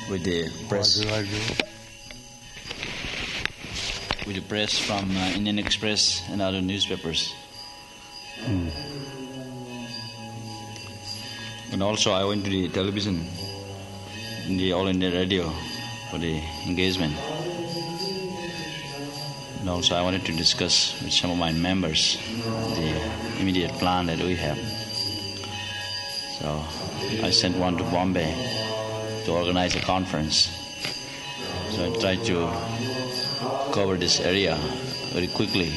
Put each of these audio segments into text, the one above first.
with the press from Indian Express and other newspapers. And also I went to the television, in the All India Radio, for the engagement. And also I wanted to discuss with some of my members the immediate plan that we have. So I sent one to Bombay to organize a conference. So I tried to cover this area very quickly.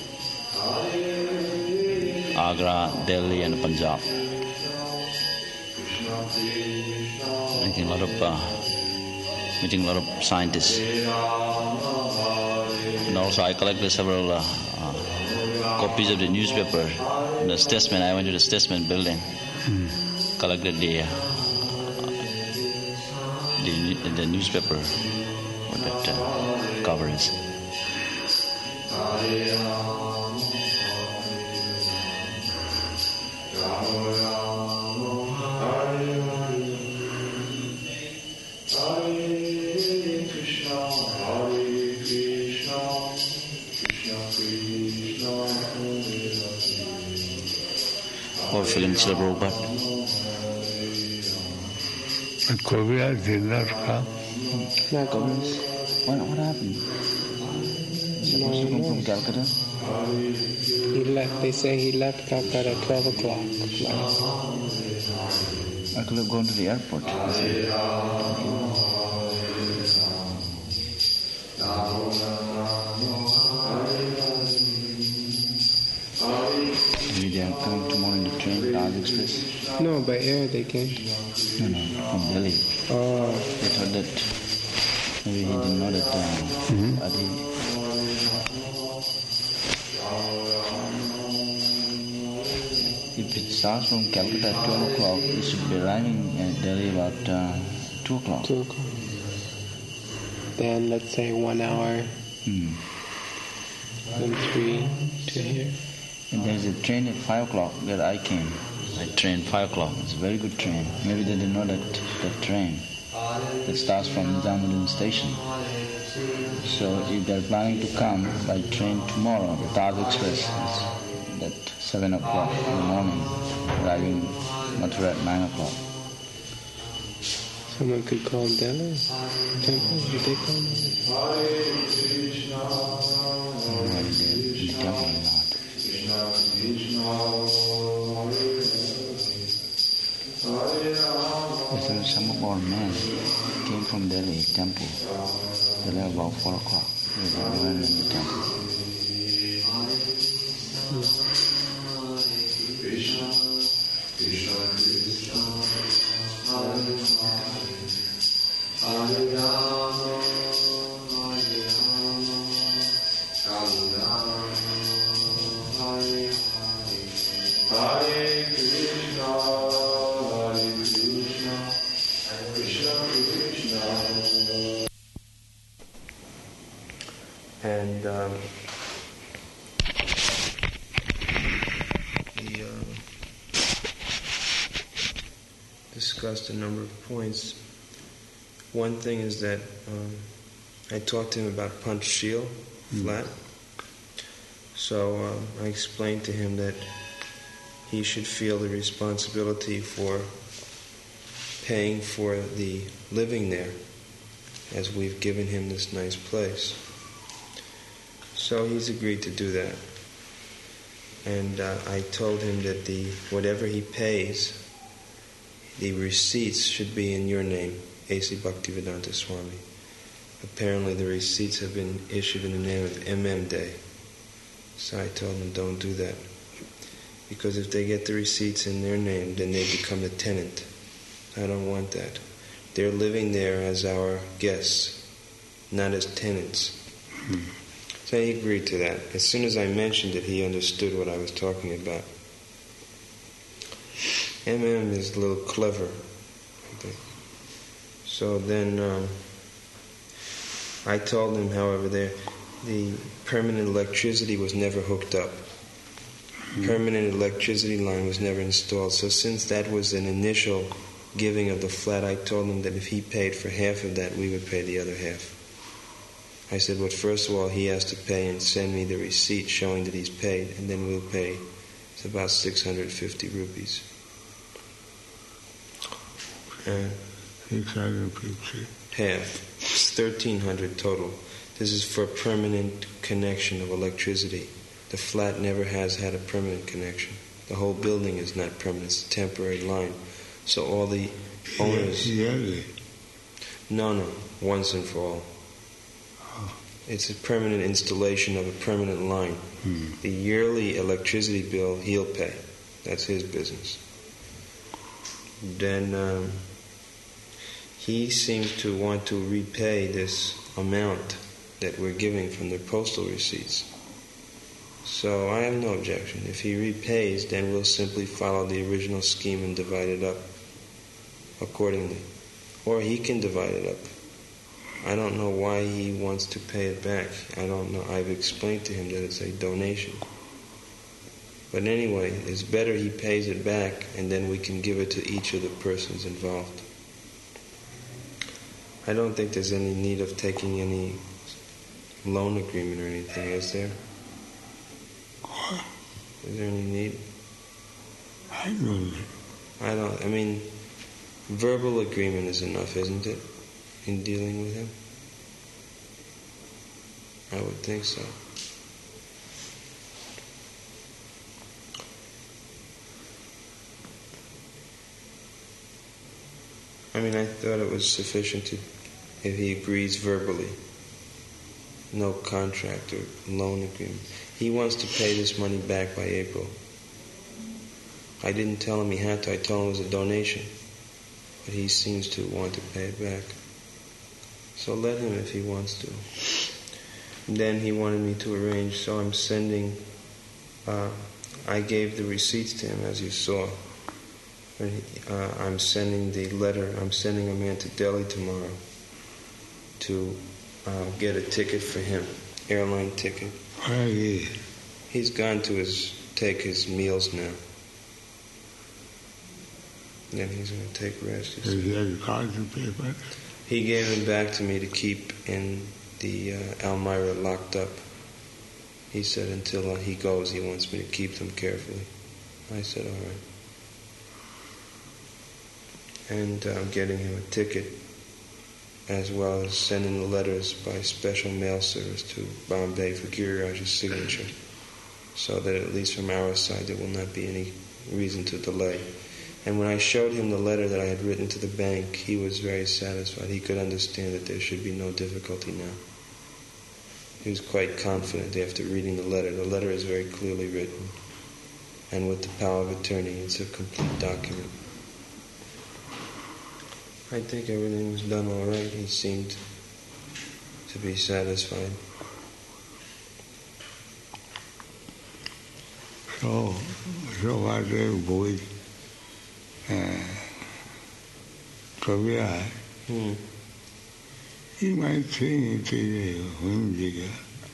Agra, Delhi and Punjab. Meeting a lot of scientists. And also I collected several copies of the newspaper. The Statesman, I went to the Statesman building. Collected the newspaper for that coverage. Or feeling Srila Prabhupada. Koviar did not come. What happened? Supposed to come from Calcutta? He left. They say he left Calcutta at 12 o'clock. I could have gone to the airport. Maybe they are coming tomorrow in the train, Taj Express. No, by air they came. No, from Delhi. Oh. They thought that maybe he didn't know that Adi. If it starts from Calcutta at 12 o'clock, it should be arriving at Delhi about 2 o'clock. 2 o'clock. Then let's say 1 hour. Then 3 to here. And there's a train at 5 o'clock that I came. I trained 5 o'clock. It's a very good train. Maybe they didn't know that train that starts from Nizamuddin station. So if they're planning to come by train tomorrow, the Taj Express is at 7 o'clock in the morning, arriving Mathura at 9 o'clock. Someone could call Delhi temple. Did they call Delhi? No, in the temple or not. There's some of our men came from Delhi temple. They left about 4 o'clock. They went in the temple. And we discussed a number of points. One thing is that I talked to him about Panchsheel, flat. So I explained to him that he should feel the responsibility for paying for the living there, as we've given him this nice place. So he's agreed to do that. And I told him that whatever he pays, the receipts should be in your name, A.C. Bhaktivedanta Swami. Apparently the receipts have been issued in the name of M.M. Day. So I told him, don't do that. Because if they get the receipts in their name, then they become the tenant. I don't want that. They're living there as our guests, not as tenants. So he agreed to that. As soon as I mentioned it, he understood what I was talking about. M.M. is a little clever, I think. So then I told him, however, the permanent electricity was never hooked up. Permanent electricity line was never installed. So since that was an initial giving of the flat, I told him that if he paid for half of that, we would pay the other half. I said, well, first of all, he has to pay and send me the receipt showing that he's paid, and then we'll pay. It's about 650 rupees. 650. Half. It's 1,300 total. This is for permanent connection of electricity. The flat never has had a permanent connection. The whole building is not permanent. It's a temporary line. So all the owners... Yearly? No, once and for all. Oh. It's a permanent installation of a permanent line. The yearly electricity bill, he'll pay. That's his business. Then he seems to want to repay this amount that we're giving from the postal receipts. So I have no objection. If he repays, then we'll simply follow the original scheme and divide it up accordingly. Or he can divide it up. I don't know why he wants to pay it back. I don't know. I've explained to him that it's a donation. But anyway, it's better he pays it back and then we can give it to each of the persons involved. I don't think there's any need of taking any loan agreement or anything, is there? Is there any need? I don't. I mean, verbal agreement is enough, isn't it? In dealing with him? I would think so. I mean, I thought it was sufficient if he agrees verbally. No contract or loan agreement. He wants to pay this money back by April. I didn't tell him he had to. I told him it was a donation. But he seems to want to pay it back. So let him if he wants to. And then he wanted me to arrange, so I'm sending, I gave the receipts to him as you saw. I'm sending the letter, I'm sending a man to Delhi tomorrow to get a ticket for him, airline ticket. Where is he? He's gone to take his meals now. Then he's going to take rest. Does he have a card to pay back? He gave him back to me to keep in the Almira locked up. He said until he goes, he wants me to keep them carefully. I said, all right. And I'm getting him a ticket, as well as sending the letters by special mail service to Bombay for Giriraj's signature, so that at least from our side there will not be any reason to delay. And when I showed him the letter that I had written to the bank, he was very satisfied. He could understand that there should be no difficulty now. He was quite confident after reading the letter. The letter is very clearly written, and with the power of attorney, it's a complete document. I think everything was done all right. He seemed to be satisfied. So what they boy Kabira, he might think it Hundiga.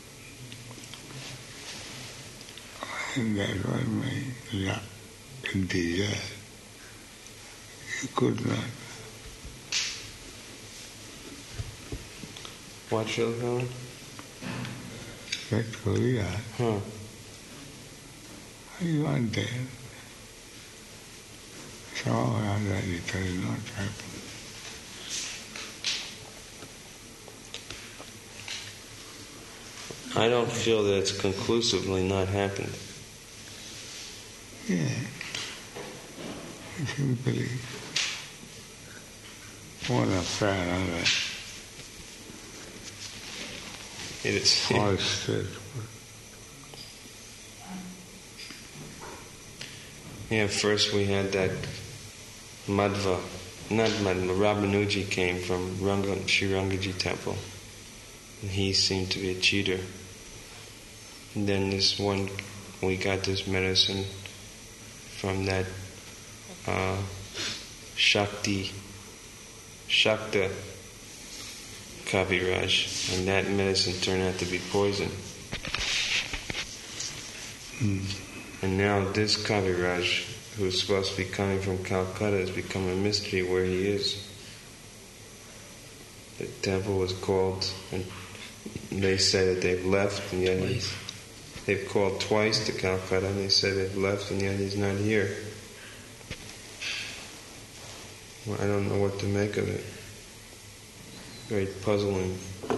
And that was my desire. He could not. What, Shilpan? That Korea, I want that. Somehow that it has not happened. I don't feel that it's conclusively not happened. Yeah. Simply one affair of it. It is. Yeah, first we had that Madhva, not Madhva, Ramanuji came from Sri Rangaji temple. And he seemed to be a cheater. And then we got this medicine from that Shakta Kaviraj, and that medicine turned out to be poison. And now this Kaviraj, who's supposed to be coming from Calcutta, has become a mystery where he is. The temple was called, and they say that they've left, and yet they've called twice to Calcutta, and they say they've left, and yet he's not here. Well, I don't know what to make of it. Very puzzling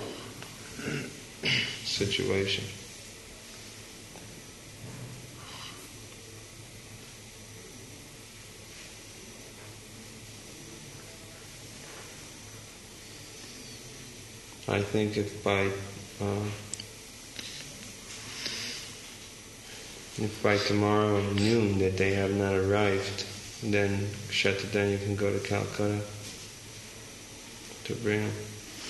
situation. I think if by tomorrow noon that they have not arrived, then Shatadanya can go to Calcutta to bring them.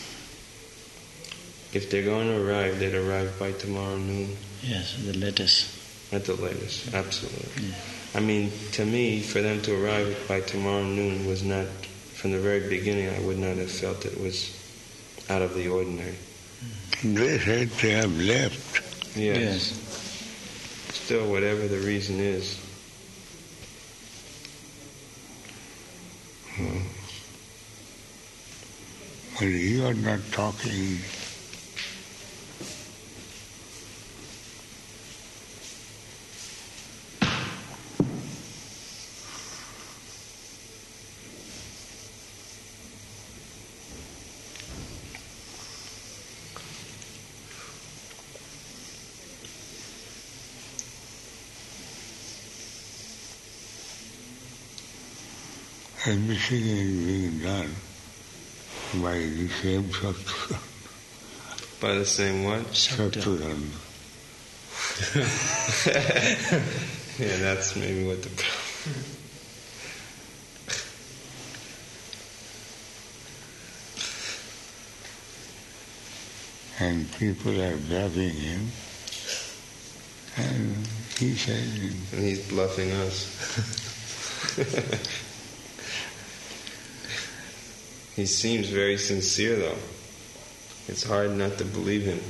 If they're going to arrive, they'd arrive by tomorrow noon. Yes, the latest. At the latest, absolutely. Yeah. I mean, to me, for them to arrive by tomorrow noon was not, from the very beginning, I would not have felt it was out of the ordinary. They said they have left. Yes. Still, whatever the reason is. Well, you are not talking. Everything is being done by the same Sattva. By the same what? Sattva. Yeah, that's maybe what the problem. And people are bluffing him. And he said... And he's bluffing us. He seems very sincere, though. It's hard not to believe him.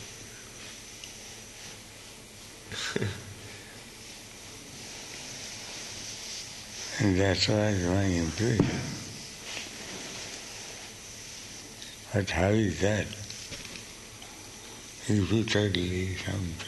And that's why I'm going in prison. But how is that? Repeatedly something.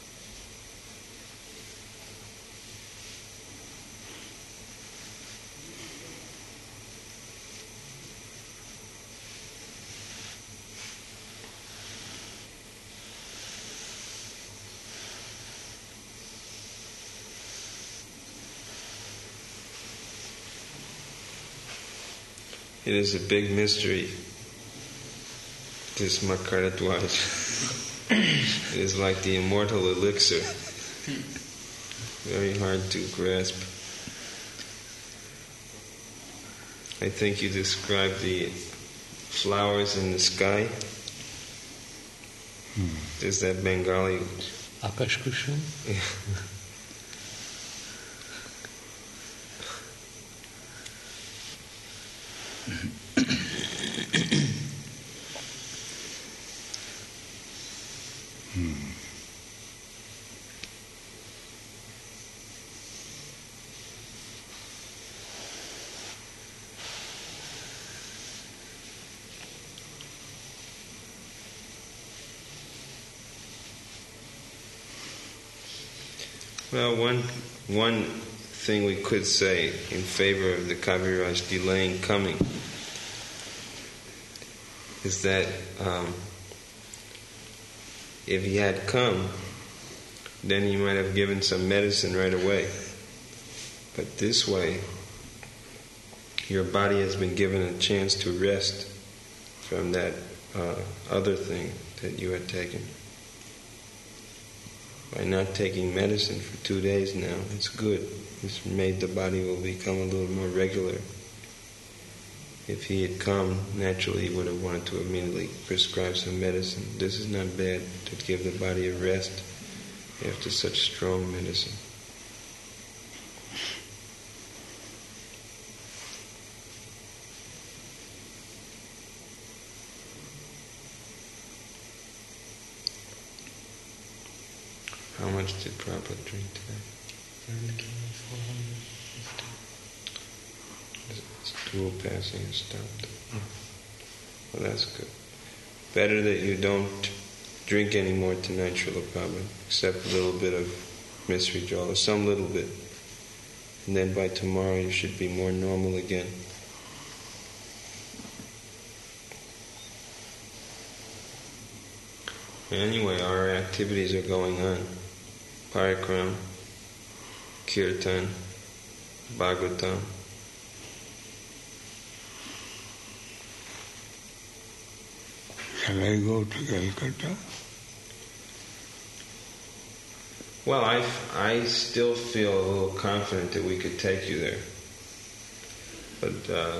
It is a big mystery, this Makaradwaj. It is like the immortal elixir. Very hard to grasp. I think you described the flowers in the sky. Is that Bengali? Akash Kusum? Well, one thing we could say in favor of the Kaviraj delaying coming is that if he had come, then he might have given some medicine right away. But this way, your body has been given a chance to rest from that other thing that you had taken. By not taking medicine for 2 days now, it's good. It's made the body will become a little more regular. If he had come, naturally he would have wanted to immediately prescribe some medicine. This is not bad to give the body a rest after such strong medicine. How much did Prabhupada drink today? It's dual passing has stopped. Well, that's good. Better that you don't drink any more tonight, Srila Prabhupada, except a little bit of mystery jala, some little bit. And then by tomorrow you should be more normal again. Anyway, our activities are going on. Parikram, Kirtan, Bhagavatam. Shall I go to Calcutta? Well, I still feel a little confident that we could take you there. But,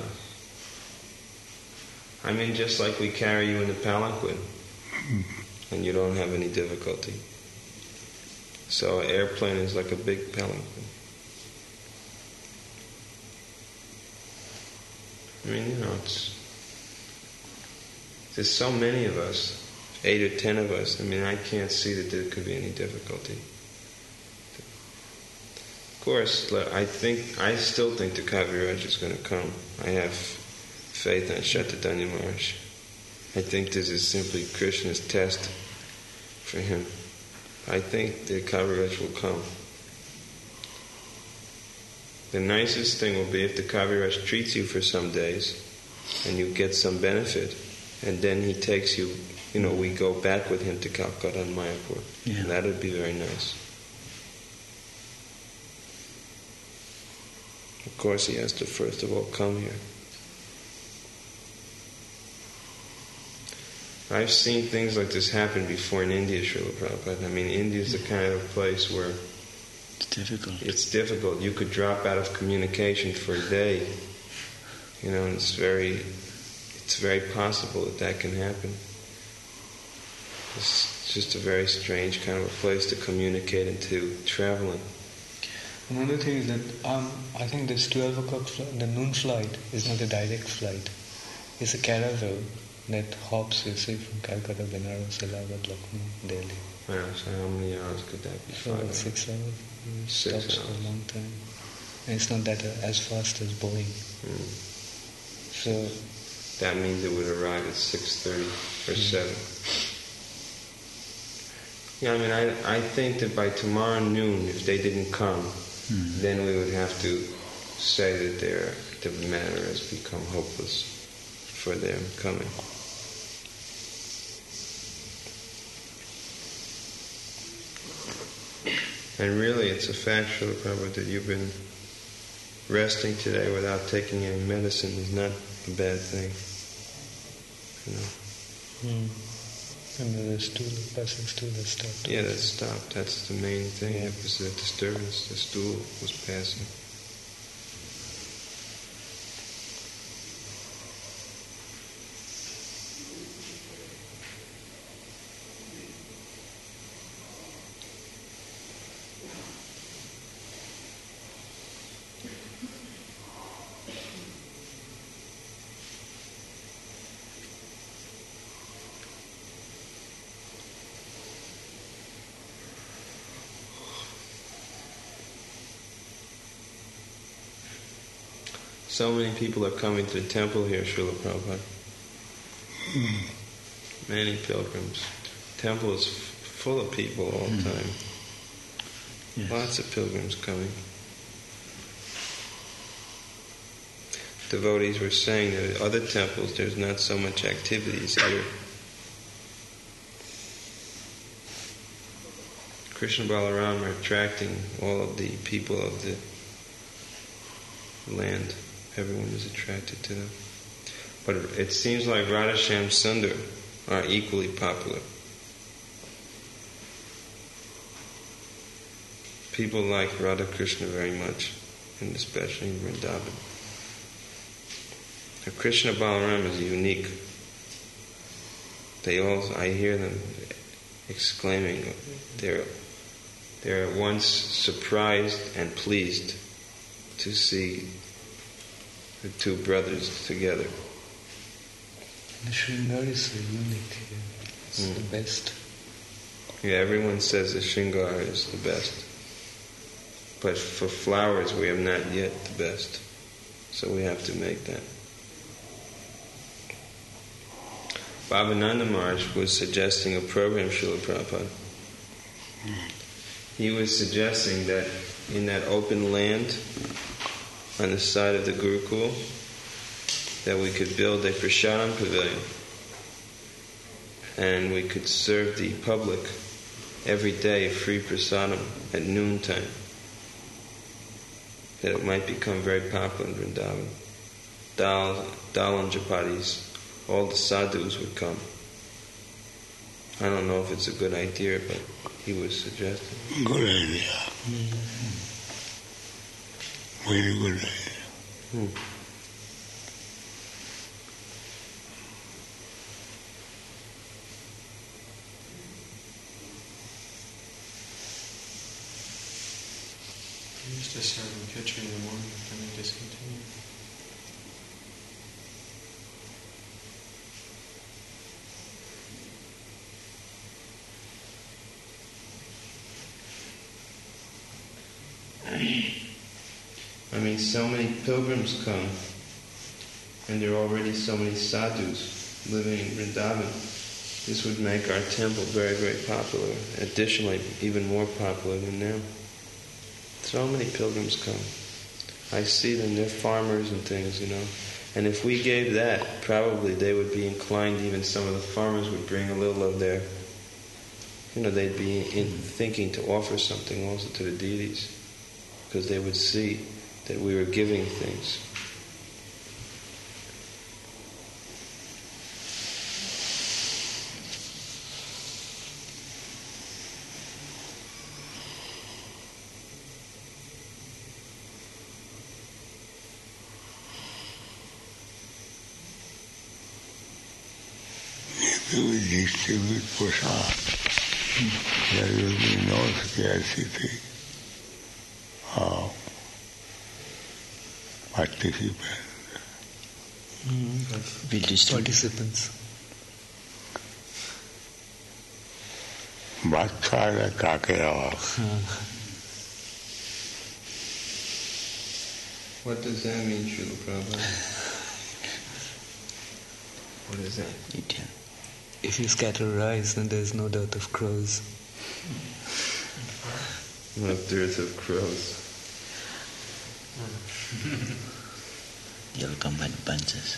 I mean, just like we carry you in the palanquin, and you don't have any difficulty. So an airplane is like a big palanquin. I mean, you know, there's so many of us, 8 or 10 of us. I mean, I can't see that there could be any difficulty. Of course, I still think the Kaviraj is going to come. I have faith on Shatadanya Maharaj. I think this is simply Krishna's test for him. I think the Kaviraj will come. The nicest thing will be if the Kaviraj treats you for some days and you get some benefit, and then he takes you, we go back with him to Calcutta and Mayapur. Yeah. That would be very nice. Of course, he has to first of all come here. I've seen things like this happen before in India, Srila Prabhupada. I mean, India is the kind of place where it's difficult. You could drop out of communication for a day. And it's very possible that can happen. It's just a very strange kind of a place to communicate and to travel in. Another thing is that I think this 12 o'clock the noon flight is not a direct flight. It's a caravel that hops, you see, from Calcutta, Benares, Allahabad, Lucknow, Delhi. Yeah, so how many hours could that be? So 6 hours. 6 stops hours. for a long time. And it's not that as fast as Boeing. So that means it would arrive at 6:30 or 7. Yeah, I mean, I think that by tomorrow noon, if they didn't come, then we would have to say that the matter has become hopeless for them coming. And really, it's a fact, Srila Prabhupada, that you've been resting today without taking any medicine is not a bad thing. And the stool, passing stool has stopped. Yeah, that stopped. That's the main thing. It was a disturbance. The stool was passing. So many people are coming to the temple here, Srila Prabhupada. Many pilgrims. The temple is full of people all the time. Yes. Lots of pilgrims coming. Devotees were saying that at other temples there's not so much activities here. Krishna Balaram are attracting all of the people of the land. Everyone is attracted to them. But it seems like Radhashyam Sundar are equally popular. People like Radha Krishna very much, and especially in Vrindavan. Now, Krishna Balaram is unique. I hear them exclaiming, they're at once surprised and pleased to see the two brothers together. The Shringar is so unique. It's the best. Yeah, everyone says the Shringar is the best. But for flowers, we have not yet the best. So we have to make that. Bhavananda Maharaj was suggesting a program, Srila Prabhupada. He was suggesting that in that open land on the side of the Gurukul, that we could build a Prasadam pavilion and we could serve the public every day free prasadam at noontime. That it might become very popular in Vrindavan. Dal and Japatis, all the sadhus would come. I don't know if it's a good idea, but he was suggesting. Good idea. Very good idea. We used to serve in Khichdi in the morning, then we discontinued. I mean, so many pilgrims come, and there are already so many sadhus living in Vrindavan. This would make our temple very, very popular. Additionally, even more popular than now. So many pilgrims come. I see them, they're farmers and things, And if we gave that, probably they would be inclined, even some of the farmers would bring a little of their, they'd be thinking to offer something also to the deities. Because they would see that we were giving things. If we distribute prasad, there will be no scarcity of participants. Participants. বাচ্চারা কাকে অভাব? What does that mean, Srila Prabhupada? What is that? If you scatter rice, then there is no dearth of crows. No dearth of crows. You'll come by the bunches.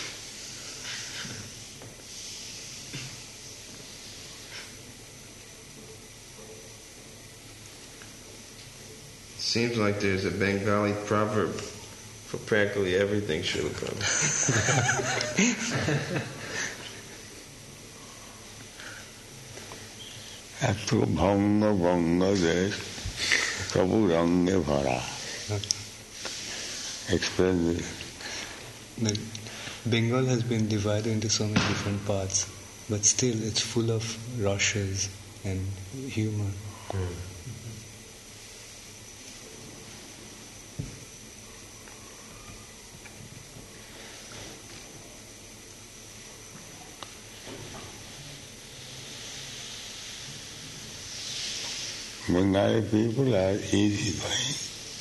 Seems like there's a Bengali proverb for practically everything, Srila Prabhupada. এত ভঙ্গ ভঙ্গ দেশ তবু রঙে ভরা express this. Bengal has been divided into so many different parts, but still it's full of rushes and humor. Bengali people are easy going.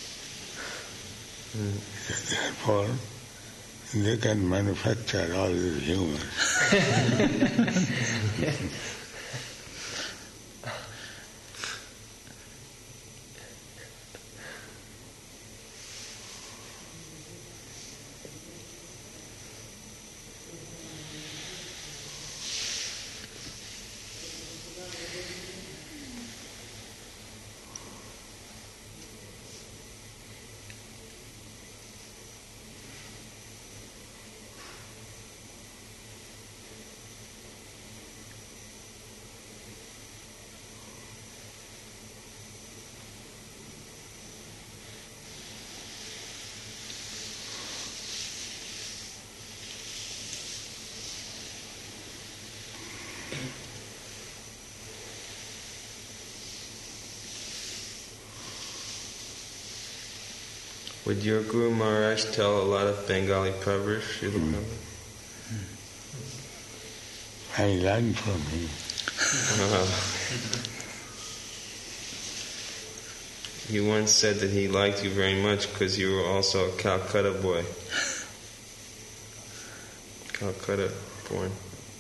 Therefore, they can manufacture all this humor. Would your Guru Maharaj tell a lot of Bengali proverbs, Srila Prabhupada? I learned from him. He once said that he liked you very much because you were also a Calcutta boy. Calcutta born.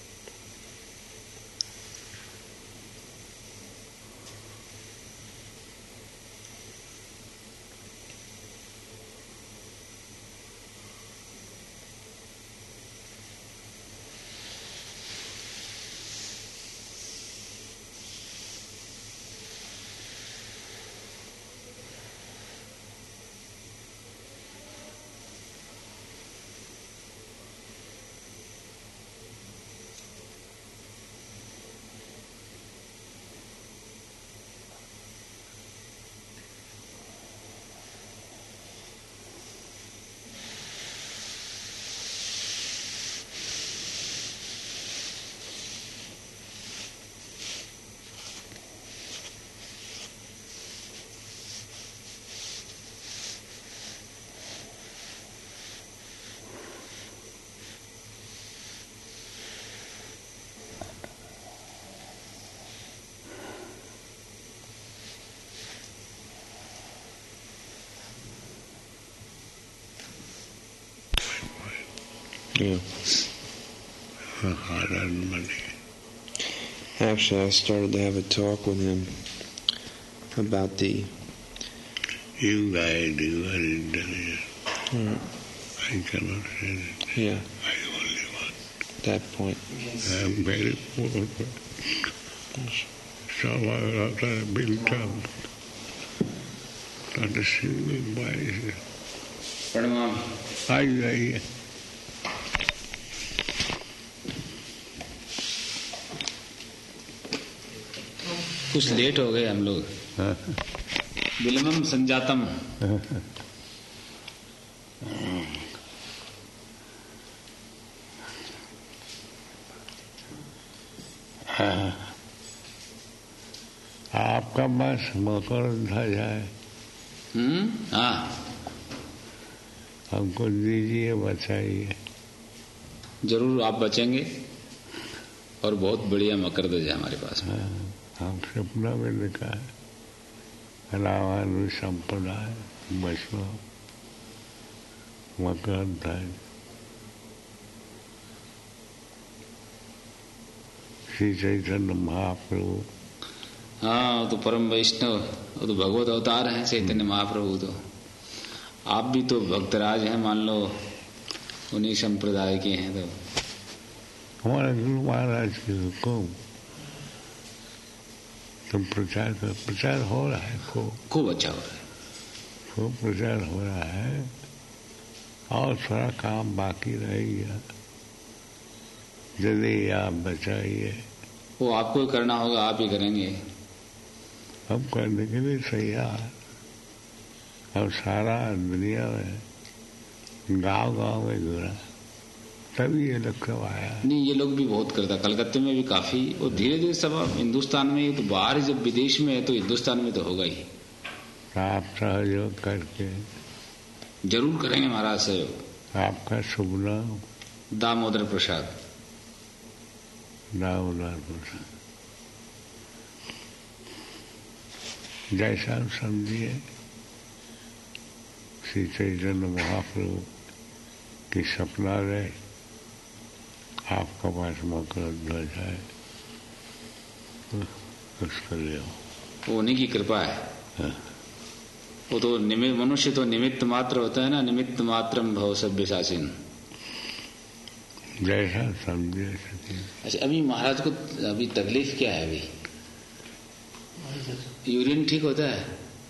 Yeah. Actually, I started to have a talk with him about the... You guys do what is done. I cannot say that. Yeah. I only want That point. I'm very poor. So I try to build up. Not a single wise. Pranam. आइए कुछ late हो गए हम लोग. विलम्बम संजातम. आपका बस मकर था जाए. हाँ, हमको दीजिए, बचाइए. जरूर आप बचेंगे और बहुत बढ़िया मकर ध्वज है हमारे पास. हम सपना में देखा है रामानु संप्रदाय वैष्णव मकर ध्वज श्री चैतन्य महाप्रभु. हाँ, तो परम वैष्णव, वो तो भगवत अवतार हैं चैतन्य महाप्रभु. तो आप भी तो भक्तराज हैं, मान लो उन्हीं संप्रदाय के हैं. तो हमारे गुरु महाराज के हुक्म तुम प्रचार हो रहा है. खूब अच्छा हो रहा है. खूब प्रचार हो रहा है और थोड़ा काम बाकी रहेगा. यदि आप बचाइए. वो आपको ही करना होगा, आप ही करेंगे. हम करने के लिए तैयार. अब सारा दुनिया में गांव में घूरा तभी ये लोग सब आया. नहीं, ये लोग भी बहुत करता. कलकत्ते में भी काफी. और धीरे धीरे सब हिंदुस्तान में ही. तो बाहर जब विदेश में है तो हिंदुस्तान में तो होगा ही. आप सहयोग करके जरूर करेंगे महाराज सहयोग. आपका शुभ नाम दामोदर प्रसाद. दामोदर प्रसाद. जैसा समझिए श्री चैतन्य महाप्रभु की सपना रहे आपका पास मकर ध्वज है, उसको ले आओ. वो उन्हीं की कृपा है. हाँ. वो तो मनुष्य तो निमित्त मात्र होता है ना. निमित्त मात्रम भव सभ्यसाचिन. जैसा समझे सके. अच्छा, अभी महाराज को अभी तकलीफ क्या है? अभी यूरिन ठीक होता है?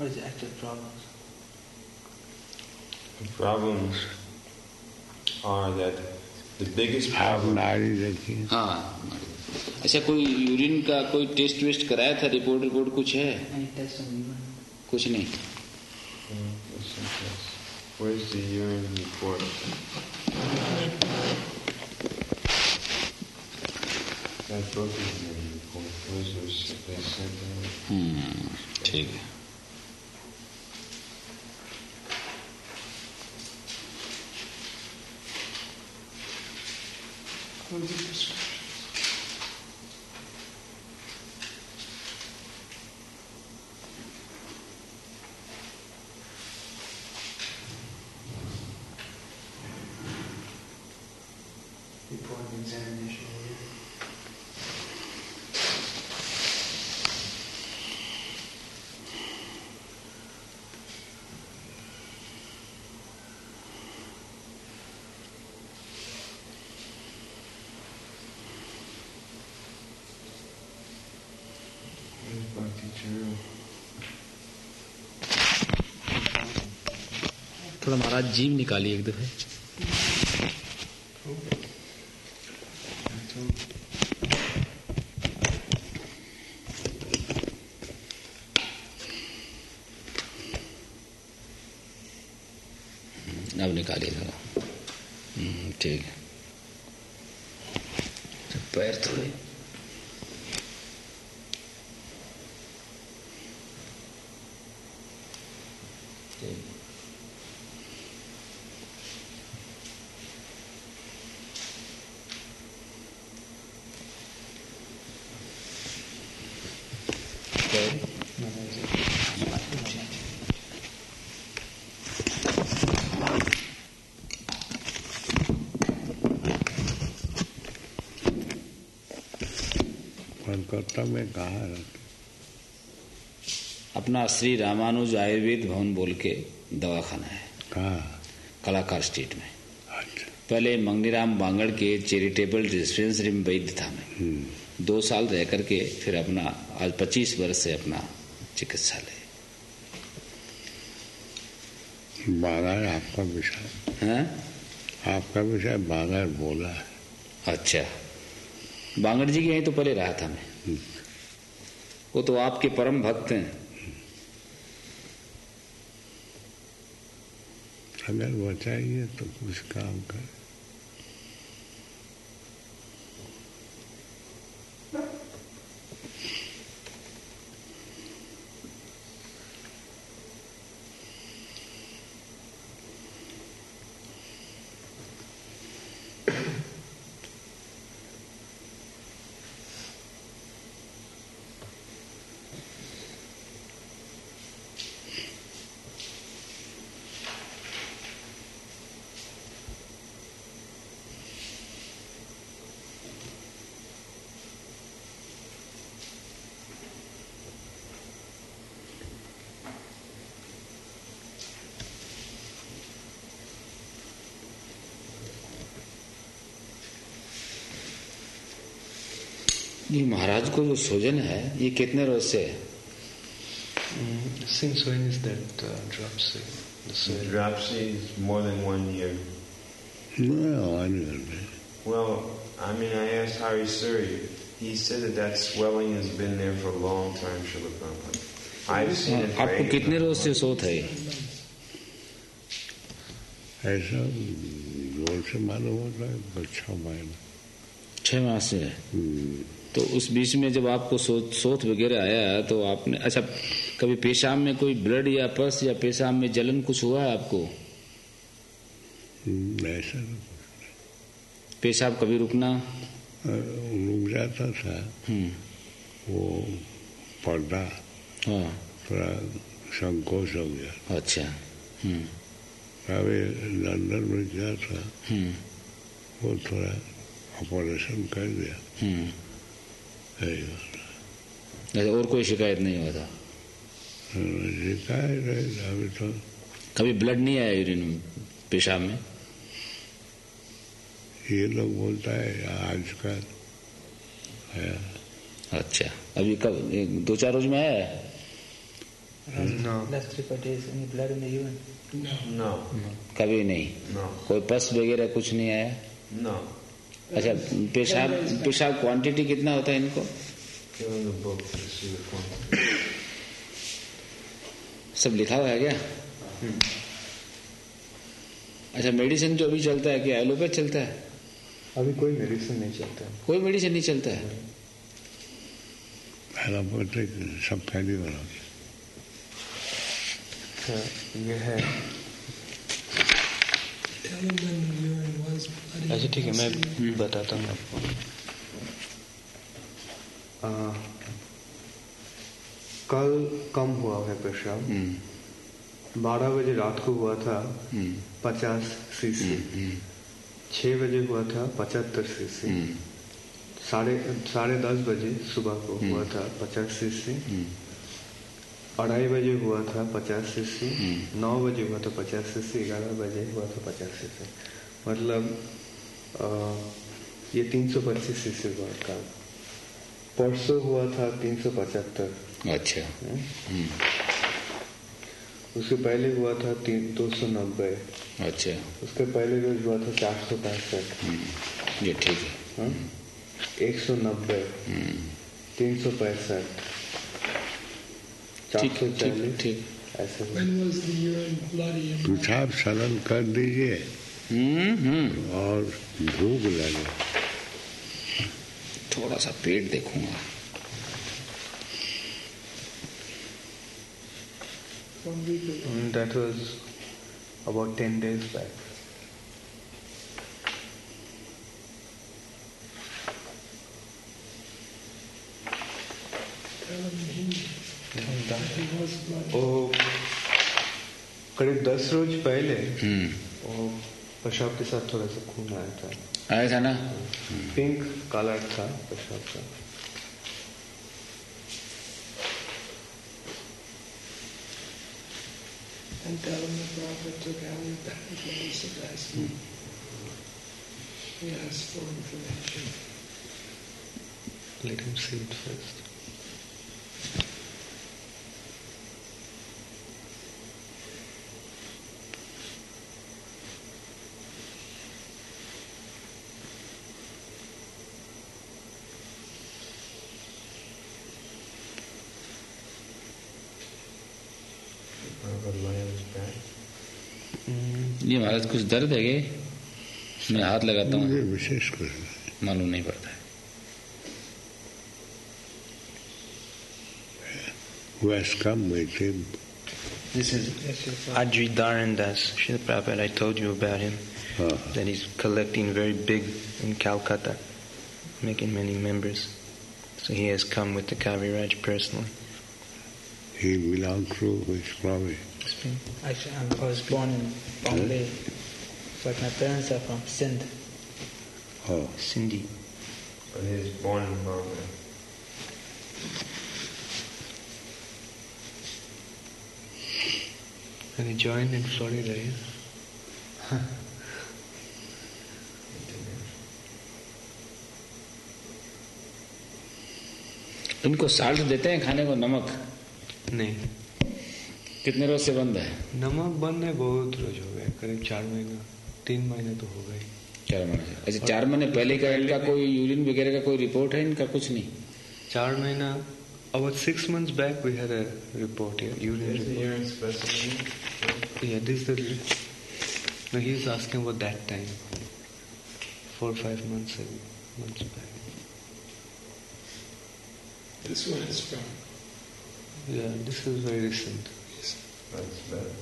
The problems are that the biggest आप problem... नारी देखिए. हाँ. अच्छा, कोई यूरिन का कोई टेस्ट वेस्ट कराया था? रिपोर्ट कुछ है? कुछ नहीं. Where's the urine report? That book is the report. Those are they sent out. ठीक है. थोड़ा महाराज जीव निकालिए एक दफे। अब निकालिए थोड़ा। ठीक है। पैर थोड़े कोलकाता में कहाँ रहते? अपना श्री रामानुज आयुर्वेद भवन बोल के दवाखाना है। कहाँ? कलाकार स्ट्रीट में। अच्छा। पहले मंगनीराम बांगड़ के चैरिटेबल डिस्पेंसरी में वैद्य था मैं। 2 साल रह करके फिर अपना आज 25 वर्ष से अपना चिकित्सालय। बांगड़ आपका विषय है? आपका विषय बांगड़ बोला है। अच्छा, बांगड़ जी के यहीं तो पहले रहा था मैं। वो तो आपके परम भक्त हैं। अगर बचाइए तो कुछ काम करें। ये महाराज को जो सोजन है ये कितने रोज से है? Since when is that dropsy? The dropsy is more than 1 year. No, 1 year. Well, I mean, I asked Hari Suri. He said that swelling has been there for a long time, Srila Prabhupada. I've seen it. आपको कितने रोज से सोत है? ऐसा जोर से मालूम होता है 6 महीने। 6 माह से है। तो उस बीच में जब आपको सोत वगैरह आया तो आपने अच्छा कभी पेशाब में कोई ब्लड या पस या पेशाब में जलन कुछ हुआ है आपको? ऐसा पेशाब कभी रुकना? रुक जाता था। वो पर्दा थोड़ा संकोच हो गया। अच्छा। अभी लंदन में गया था। वो थोड़ा ऑपरेशन कर दिया। और कोई शिकायत नहीं हुआ था? शिकायत है अभी तो। कभी ब्लड नहीं आया यूरिन में पेशाब में? ये लोग बोलता है आज का है। अच्छा, अभी कब 2-4 रोज में आया है? No. Last 3-4 days, any blood in the urine? No. कभी नहीं? No. कोई पस वगैरह कुछ नहीं आया? No. अच्छा, पेशाब क्वांटिटी कितना होता है इनको? Give him the book to see the quantity. सब लिखा हुआ है क्या? अच्छा, मेडिसिन जो अभी चलता है क्या एलोपैथ चलता है? अभी कोई मेडिसिन नहीं चलता है। कोई मेडिसिन नहीं चलता है? एलोपैथिक सब फैली वाला। ये है। अच्छा ठीक है, मैं बताता हूँ आपको। 'कल कम हुआ है पेशाब। 12 बजे रात को हुआ था 50 सीसी। 6 बजे हुआ था 75 सीसी। 10:30 बजे सुबह को हुआ था 50 सीसी। 2:30 बजे हुआ था 50 सीसी। 9 बजे हुआ था 50 सीसी। 11 बजे हुआ था 50 सीसी। मतलब ये 325 सीसी हुआ का परसों हुआ था 375। अच्छा। उसके पहले हुआ था 290। अच्छा। उसके पहले रोज हुआ था 465। ये ठीक है। 190, 365, 440, ठीक। ऐसे। पेशाब सरल कर दीजिए और भूख लगे, थोड़ा सा पेट देखूंगा। That was about 10 days back. वो करीब 10 रोज पहले वो पेशाब के साथ थोड़ा सा खून आया था ना। पिंक कलर था पेशाब का। And tell him the Prophet took out his back when he asked me. He asked for information. Let him see it first. ये महाराज कुछ दर्द है क्या? मैं हाथ लगाता हूँ, विशेष कुछ मालूम नहीं पड़ता है। Who has come with him? This is Adri Dharandas, Srila Prabhupada. I told you about him. That he's collecting very big in Calcutta, making many members. So he has come with the Kaviraj personally. He belongs to which province? Actually, I was born in Bombay, but my parents are from Sindh. Oh. Sindhi. But he was born in Bombay. And he joined in Florida, yeah? इनको salt देते हैं खाने को, नमक? नहीं। कितने रोज से बंद है? नमक बंद है, बहुत रोज हो गए, करीब 4 महीना 3 महीने तो हो गए। 4 महीने से? अच्छा, 4 महीने पहले का इनका कोई यूरिन वगैरह का कोई रिपोर्ट है इनका? कुछ नहीं। 4 महीना, about 6 months back we had a report here, urine report. Yeah, this is the. No, he is asking about that time, 4 or 5 months back. This one is from. Yeah, this is very recent. That's better.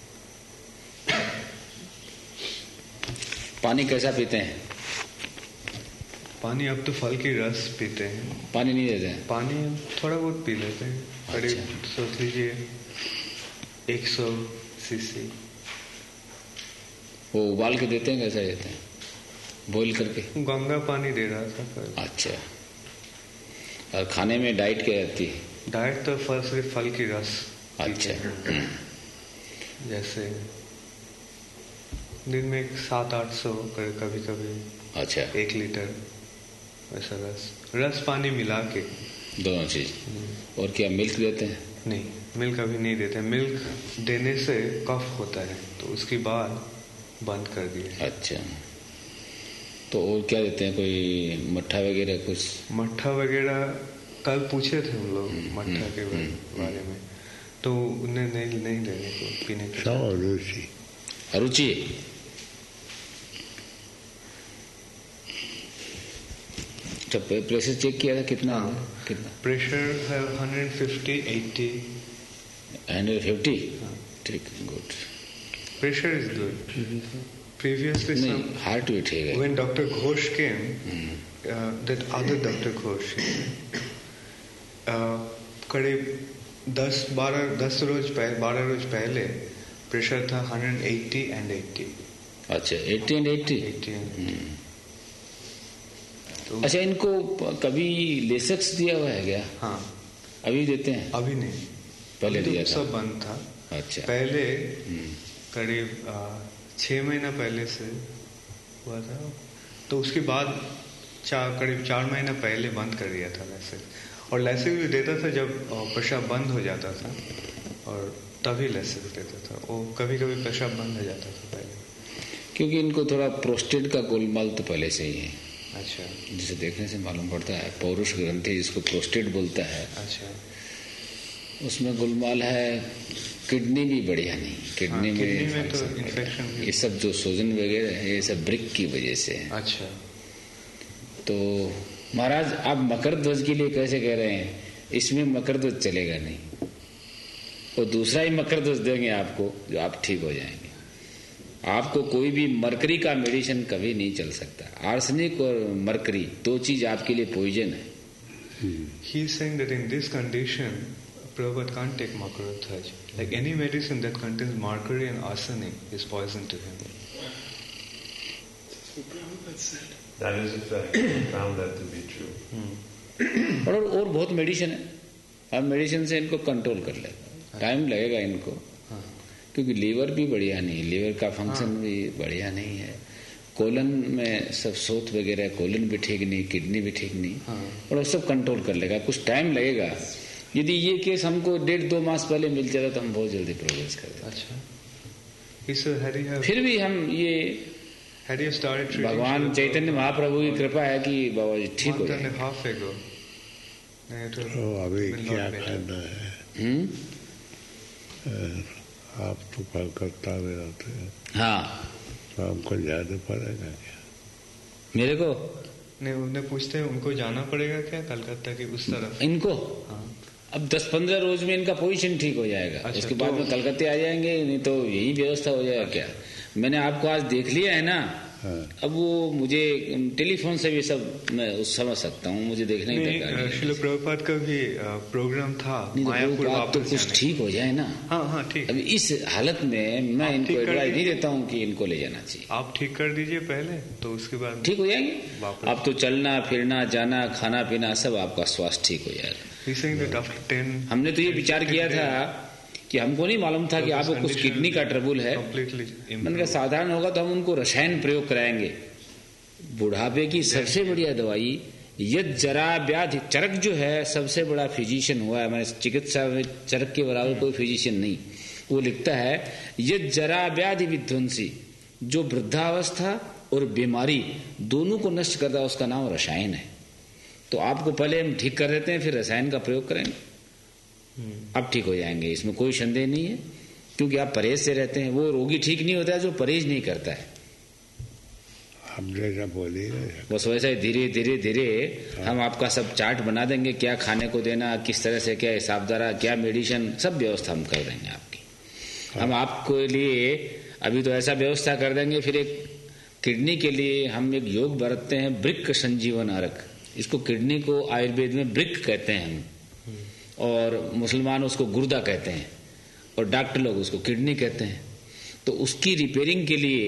पानी कैसा पीते हैं? पानी अब तो फल की रस पीते हैं, पानी नहीं देते हैं? पानी थोड़ा बहुत पी लेते हैं, करीब सोच लीजिए 100 सीसी। वो उबाल के देते हैं, कैसा देते हैं? बॉईल करके? गंगा पानी दे रहा था कल। अच्छा। और खाने में डाइट क्या रहती है? डाइट तो सिर्फ फल की रस। अच्छा। जैसे दिन में 700-800 कभी कभी। अच्छा। 1 लीटर वैसा रस पानी मिला के। दोनों चीज। और क्या मिल्क देते हैं? नहीं, मिल्क अभी नहीं देते। मिल्क देने से कफ होता है, तो उसके बाद बंद कर दिए। अच्छा। तो और क्या देते हैं? कोई मट्ठा वगैरह कुछ? मट्ठा वगैरह कल पूछे थे हम लोग मट्ठा के बारे में, तो उन्हें नहीं देने को, पीने को। अरुचि। अरुचि? जब प्रेशर चेक किया था कितना? कितना प्रेशर है? 150/80। 150? ठीक, good. Pressure is good. Previously, नहीं, हार्ट भी ठीक है। when Dr. Ghosh came, that other Dr. Ghosh, करीब 12 रोज पहले प्रेशर था 180/80। अच्छा, 80/80? तो अच्छा, इनको कभी लेसेक्स दिया हुआ है क्या? हाँ। अभी देते हैं? अभी नहीं, पहले दिया था? सब बंद था। अच्छा। पहले करीब 6 महीना पहले से हुआ था, तो उसके बाद करीब 4 महीना पहले बंद कर दिया था लैसिक, और लैसिक भी देता था जब पेशाब बंद हो जाता था, और तभी लैसिक देता था। वो कभी कभी पेशाब बंद हो जाता था पहले, क्योंकि इनको थोड़ा प्रोस्टेट का गोलमाल तो पहले से ही है। अच्छा, जिसे देखने से मालूम पड़ता है, पौरुष ग्रंथि जिसको प्रोस्टेट बोलता है, अच्छा, उसमें गोलमाल है। किडनी भी बढ़िया नहीं, किडनी में तो इन्फेक्शन, ये सब जो सोजन वगैरह है ये सब ब्रिक की वजह से है। अच्छा, तो महाराज आप मकर ध्वज के लिए कैसे कह रहे हैं? इसमें मकर ध्वज चलेगा नहीं, वो दूसरा ही मकर ध्वज देंगे आपको जो आप ठीक हो जाएंगे। आपको कोई भी मरकरी का मेडिसिन कभी नहीं चल सकता। आर्सेनिक और मरकरी दो चीज आपके लिए पॉइजन है। He is saying that in this condition, Prabhupada can't take Makaradhwaj. Like any medicine that contains mercury and arsenic is poison to him. Prabhupada said. That is a fact. I found that to be true. और बहुत medicine है, अब medicine से इनको control कर लेगा। Time लगेगा इनको, क्योंकि लीवर भी बढ़िया नहीं, लीवर का फंक्शन भी बढ़िया नहीं है। कोलन में सब सोत वगैरह, कोलन भी ठीक नहीं, किडनी भी ठीक नहीं, और वो सब कंट्रोल कर लेगा। कुछ टाइम लगेगा। यदि ये केस हमको 1.5-2 मास पहले मिल जाता तो हम बहुत जल्दी प्रोग्रेस कर देते। अच्छा, फिर भी हम ये भगवान चैतन्य महाप्रभु की कृपा है कि बाबा जी ठीक हो जाए। अभी क्या करना है? आप तो कलकत्ता में रहते हैं। हाँ, तो हमको जाना पड़ेगा क्या? मेरे को नहीं, उन्हें पूछते हैं उनको जाना पड़ेगा क्या कलकत्ता की उस तरफ? इनको अब 10-15 रोज में इनका पोजीशन ठीक हो जाएगा। अच्छा, उसके बाद में कलकत्ते आ जाएंगे, नहीं तो यही व्यवस्था हो जाएगा। क्या मैंने आपको आज देख लिया है ना, अब वो मुझे टेलीफोन से भी सब मैं समझ सकता हूँ, मुझे देखने की श्रील प्रभुपाद का भी प्रोग्राम था मायापुर वापस तो कुछ ठीक हो जाए ना। हाँ ठीक। अभी इस हालत में मैं इनको एडवाइस नहीं देता हूँ कि इनको ले जाना चाहिए। आप ठीक कर दीजिए पहले, तो उसके बाद ठीक हो जाएंगे। आप तो चलना फिरना जाना खाना पीना सब आपका स्वास्थ्य ठीक हो जाएगा। हमने तो ये विचार किया था कि हमको नहीं मालूम था कि आपको कुछ किडनी का ट्रबल है। मैंने कहा साधारण होगा तो हम उनको रसायन प्रयोग कराएंगे। बुढ़ापे की सबसे बढ़िया दवाई यद जरा व्याधि, चरक जो है सबसे बड़ा फिजिशियन हुआ है, मैंने चिकित्सा में चरक के बराबर कोई फिजिशियन नहीं। वो लिखता है यद जरा व्याधि विध्वंसी, जो वृद्धावस्था और बीमारी दोनों को नष्ट करता है, उसका नाम रसायन है। तो आपको पहले हम ठीक कर देते हैं, फिर रसायन का प्रयोग करेंगे, अब ठीक हो जाएंगे। इसमें कोई संदेह नहीं है, क्योंकि आप परहेज से रहते हैं। वो रोगी ठीक नहीं होता है जो परहेज नहीं करता है। हम जैसा बोलिएगा बस वैसा ही धीरे धीरे धीरे हम आपका सब चार्ट बना देंगे, क्या खाने को देना, किस तरह से, क्या हिसाबदारा, क्या मेडिसिन, सब व्यवस्था हम कर देंगे आपकी। हम आपके लिए अभी तो ऐसा व्यवस्था कर देंगे। फिर एक किडनी के लिए हम एक योग बरतते हैं, ब्रिक संजीवन अर्क। इसको किडनी को आयुर्वेद में ब्रिक कहते हैं हम, और मुसलमान उसको गुर्दा कहते हैं, और डॉक्टर लोग उसको किडनी कहते हैं। तो उसकी रिपेयरिंग के लिए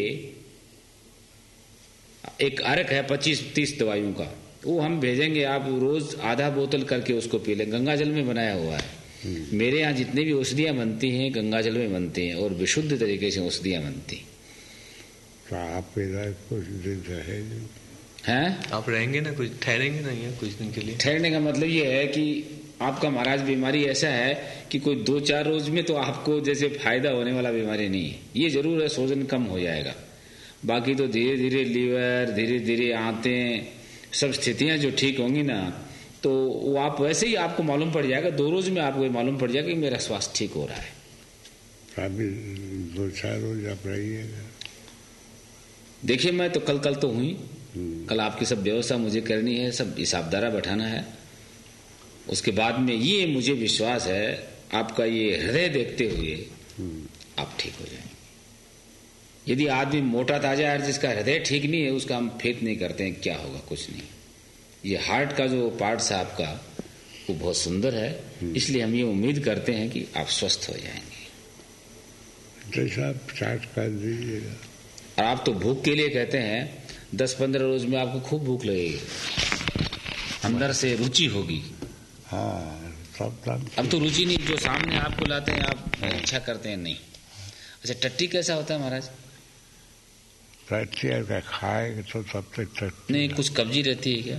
एक अर्क है 25-30 दवाइयों का, वो हम भेजेंगे। आप रोज आधा बोतल करके उसको पी लें। गंगा जल में बनाया हुआ है। मेरे यहाँ जितनी भी औषधियाँ बनती हैं गंगा जल में बनती हैं, और विशुद्ध तरीके से औषधियाँ बनती हैं। तो आप कुछ दिन रहेंगे? हैं? आप रहेंगे ना, कुछ ठहरेंगे नहीं है कुछ दिन के लिए? ठहरने का मतलब ये है कि आपका महाराज बीमारी ऐसा है कि कोई 2-4 रोज में तो आपको जैसे फायदा होने वाला बीमारी नहीं है। ये जरूर है सोजन कम हो जाएगा, बाकी तो धीरे धीरे लीवर, धीरे धीरे आंतें, सब स्थितियां जो ठीक होंगी ना, तो वो आप वैसे ही आपको मालूम पड़ जाएगा। 2 रोज में आपको मालूम पड़ जाएगा कि मेरा स्वास्थ्य ठीक हो रहा है। अभी 2-4 रोज आप रहिएगा। देखिए मैं तो कल तो हुई, कल आपकी सब व्यवस्था मुझे करनी है, सब हिसाबदारा बैठाना है। उसके बाद में ये मुझे विश्वास है आपका ये हृदय देखते हुए आप ठीक हो जाएंगे। यदि आदमी मोटा ताजा है जिसका हृदय ठीक नहीं है, उसका हम फेत नहीं करते हैं क्या होगा, कुछ नहीं। ये हार्ट का जो पार्ट है आपका वो बहुत सुंदर है, इसलिए हम ये उम्मीद करते हैं कि आप स्वस्थ हो जाएंगे। जैसा आप चार्ट कर दीजिएगा। और आप तो भूख के लिए कहते हैं, 10-15 रोज में आपको खूब भूख लगेगी, अंदर से रुचि होगी। हाँ, सब अब तो रुचि नहीं, जो सामने आपको लाते हैं आप इच्छा करते हैं नहीं। अच्छा, टट्टी कैसा होता है महाराज? रहती है क्या खाएगा तो तब तक नहीं, कुछ कब्जी रहती है क्या?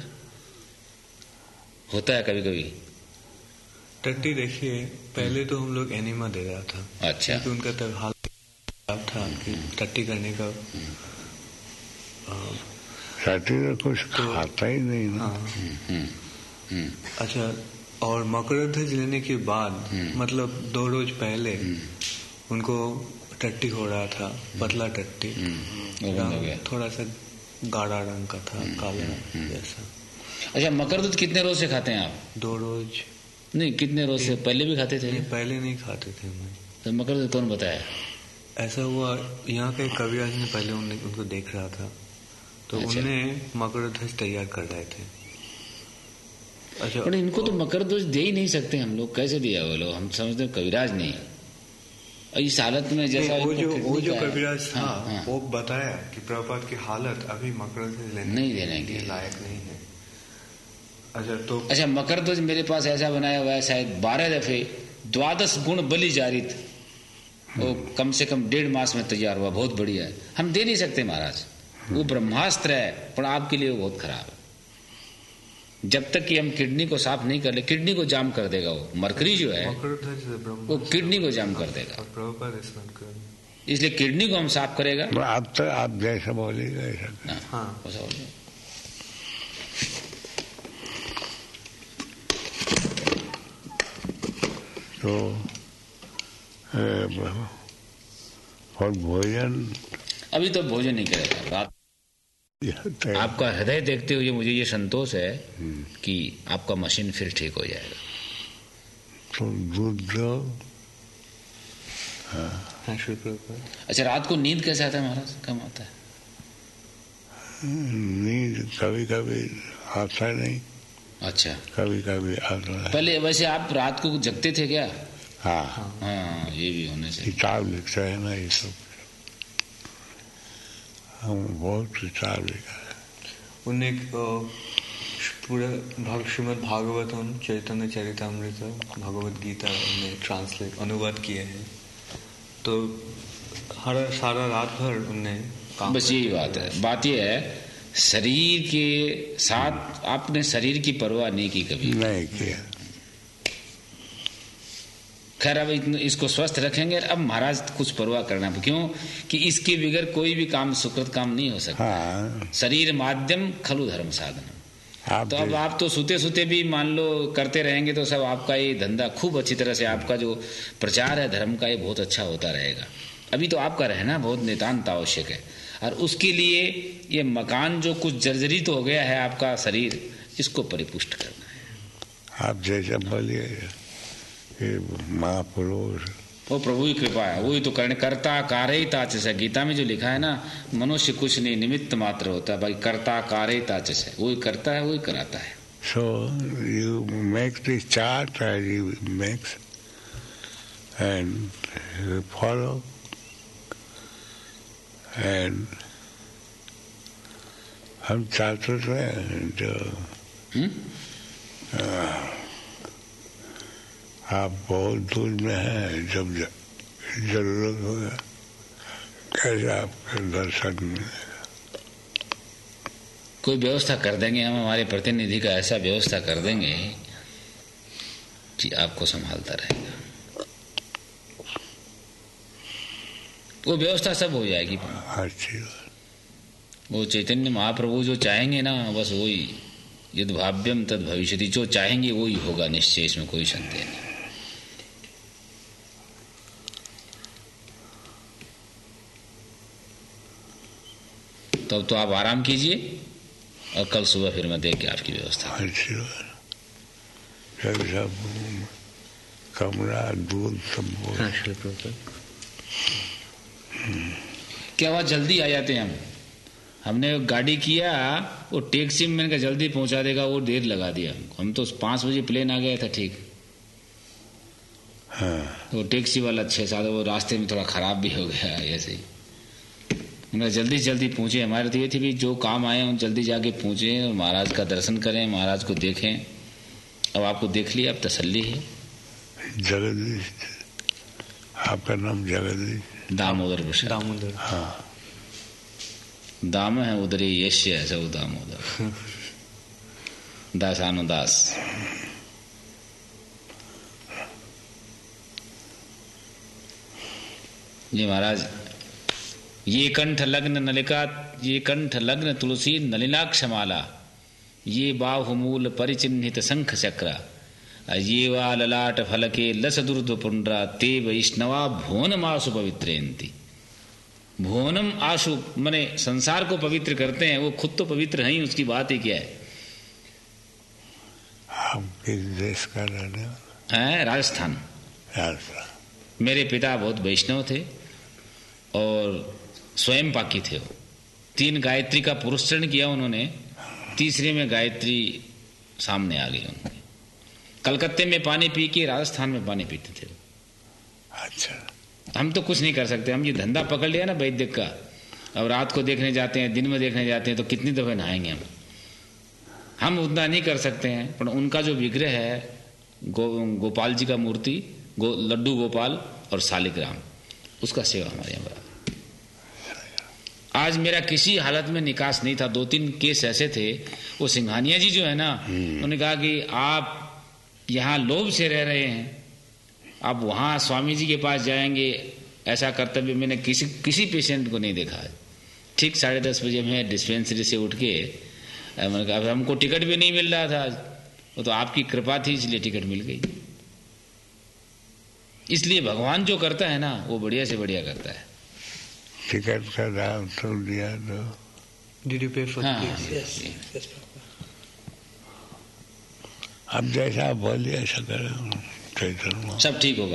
होता है कभी कभी। टट्टी देखिए, पहले तो हम लोग एनिमा दे रहा था। अच्छा। क्योंकि उनका तब हाल खराब था कि टट्टी करने का। टट्टी तो कुछ खाता ही नहीं ना। अच्छा, और मकरध्वज लेने के बाद मतलब 2 रोज पहले उनको टट्टी हो रहा था, पतला टट्टी, थोड़ा सा गाढ़ा रंग का था, काला जैसा। अच्छा, मकर दूध कितने रोज से खाते हैं आप? 2 रोज। नहीं, कितने रोज से? पहले भी खाते थे? नहीं, पहले नहीं खाते थे हम। तो मकर दूध कौन बताया? ऐसा हुआ, यहाँ के कविराज ने पहले उनको देख रहा था, तो उन्हें मकर ध्वज तैयार कर रहे थे। अच्छा, पर इनको तो मकर ध्वज दे ही नहीं सकते हम लोग, कैसे दिया वो लोग? हम समझते कविराज नहीं, इस हालत में जैसा वो जो कविराज था वो बताया कि प्रभुपाद की हालत अभी मकर ध्वज नहीं देने के लायक नहीं है। अच्छा, मकर ध्वज मेरे पास ऐसा बनाया हुआ है, शायद 12 दफे 12 गुण बलि जारित, वो कम से कम 1.5 मास में तैयार हुआ, बहुत बढ़िया है। हम दे नहीं सकते महाराज, वो ब्रह्मास्त्र है, पर आपके लिए वो बहुत खराब है। जब तक कि हम किडनी को साफ नहीं कर ले, किडनी को जाम कर देगा वो। मरकरी जो है वो किडनी को जाम कर देगा, इसलिए किडनी को हम साफ करेगा। आप तो आप जैसा बोलेगा ऐसा। हाँ, वैसा बोलेगा। तो और भोजन अभी तो भोजन नहीं करेगा रात। आपका हृदय देखते हुए मुझे ये संतोष है कि आपका मशीन फिर ठीक हो जाएगा। तो दूध दो। अच्छा, रात को नींद कैसे आता है महाराज? कम आता है? नींद कभी कभी आता नहीं। अच्छा, कभी कभी आता है। पहले वैसे आप रात को जगते थे क्या? हाँ, ये भी होने से। किताब लिखता है ना ये सब, हम बहुत किताब लिखा है। उन्हें पूरा श्रीमद् भागवतम, चैतन्य चरितामृत, भगवत गीता ने ट्रांसलेट अनुवाद किए हैं। तो सारा रात भर उन्हें काम, बस यही बात है। बात यह है, शरीर के साथ आपने शरीर की परवाह नहीं की कभी? नहीं किया। खैर, अब इसको स्वस्थ रखेंगे। अब महाराज कुछ परवाह करना, क्यों कि इसके बगैर कोई भी काम सुकृत काम नहीं हो सकता। हाँ। शरीर माध्यम खलु धर्म साधन। तो अब आप तो सोते सोते भी मान लो करते रहेंगे तो सब आपका ये धंधा खूब अच्छी तरह से, आपका जो प्रचार है धर्म का, ये बहुत अच्छा होता रहेगा। अभी तो आपका रहना बहुत नितांत आवश्यक है, और उसके लिए ये मकान जो कुछ जर्जरित हो गया है आपका शरीर, इसको परिपुष्ट करना है। आप जैसा बोलिए महापुरुष, वो प्रभु की कृपा है, वही तो करने। कर्ता कारयिता च से, गीता में जो लिखा है ना, मनुष्य कुछ नहीं, निमित्त मात्र होता है भाई। कर्ता कारयिता च से, वही करता है, वही कराता है। So you make this chart and you mix and you follow and हम चाहते थे जो आप बहुत दूर में हैं, जब जरूरत होगा कैसे आपका दर्शन मिलेगा। कोई व्यवस्था कर देंगे हम, हमारे प्रतिनिधि का ऐसा व्यवस्था कर देंगे कि आपको संभालता रहेगा। वो व्यवस्था सब हो जाएगी। अच्छी बात। वो चैतन्य महाप्रभु जो चाहेंगे ना, बस वही, यद भाव्यम तद भविष्यति, जो चाहेंगे वही होगा निश्चय, इसमें कोई संदेह नहीं। तब तो आप आराम कीजिए, और कल सुबह फिर मैं देख के आपकी व्यवस्था। अच्छी बात। कमरा, दूध सब। क्या हुआ, जल्दी आ जाते हैं हम। हमने गाड़ी किया, वो टैक्सी में मैंने कहा जल्दी पहुंचा देगा, वो देर लगा दिया हमको। हम तो 5 बजे प्लेन आ गया था, ठीक। हाँ। वो टैक्सी वाला 6-7, वो रास्ते में थोड़ा खराब भी हो गया ऐसे ही। उन्हें जल्दी से जल्दी पहुंचे। हमारे तो ये थी भी जो काम आए हम जल्दी जाके पहुंचे और महाराज का दर्शन करें, महाराज को देखें। अब आपको देख लिया, अब तसल्ली है। जगदीश, आपका नाम जगदीश? दामोदर प्रसाद। दामोदर। हाँ। दाम है उदरे यश्य है सब दामोदर दासानुदास। जी महाराज, ये कंठ लग्न नलिका, ये कंठ लग्न तुलसी नलिनाक्षमाला, ये बाहुमूल परिचिन्हित शंख चक्र, ये वा ललाट फलके लस दुर्ध पुंड्रा, ते वैष्णवा भुवनम आशु पवित्रेंति। भुवनम आशु माने संसार को पवित्र करते हैं, वो खुद तो पवित्र हैं ही, उसकी बात ही क्या है। आप किस देश का रहने वाले हैं? राजस्थान। राजस्थान। मेरे पिता बहुत वैष्णव थे और स्वयं पाकी थे। वो 3 गायत्री का पुरस्चरण किया उन्होंने, तीसरे में गायत्री सामने आ गई उनके। कलकत्ते में पानी पी के राजस्थान में पानी पीते थे। अच्छा, हम तो कुछ नहीं कर सकते, हम ये धंधा पकड़ लिया ना वैदिक का। अब रात को देखने जाते हैं, दिन में देखने जाते हैं, तो कितनी दफे नहाएंगे हम उतना नहीं कर सकते हैं। पर उनका जो विग्रह है गोपाल जी का मूर्ति, लड्डू गोपाल और शालिग्राम, उसका सेवा हमारे यहाँ। आज मेरा किसी हालत में निकास नहीं था। 2-3 केस ऐसे थे, वो सिंघानिया जी जो है ना, उन्होंने कहा कि आप यहाँ लोभ से रह रहे हैं, आप वहाँ स्वामी जी के पास जाएंगे, ऐसा कर्तव्य मैंने किसी पेशेंट को नहीं देखा। ठीक 10:30 बजे मैं डिस्पेंसरी से उठ के, मैंने कहा हमको टिकट भी नहीं मिल रहा था, वो तो आपकी कृपा थी इसलिए टिकट मिल गई। इसलिए भगवान जो करता है ना, वो बढ़िया से बढ़िया करता है। टिकट का दाम तो दिया तो। Did you pay for हाँ, Yes, yes, अब जैसा आप बोलिए ऐसा करें, चैतन्य सब ठीक होगा।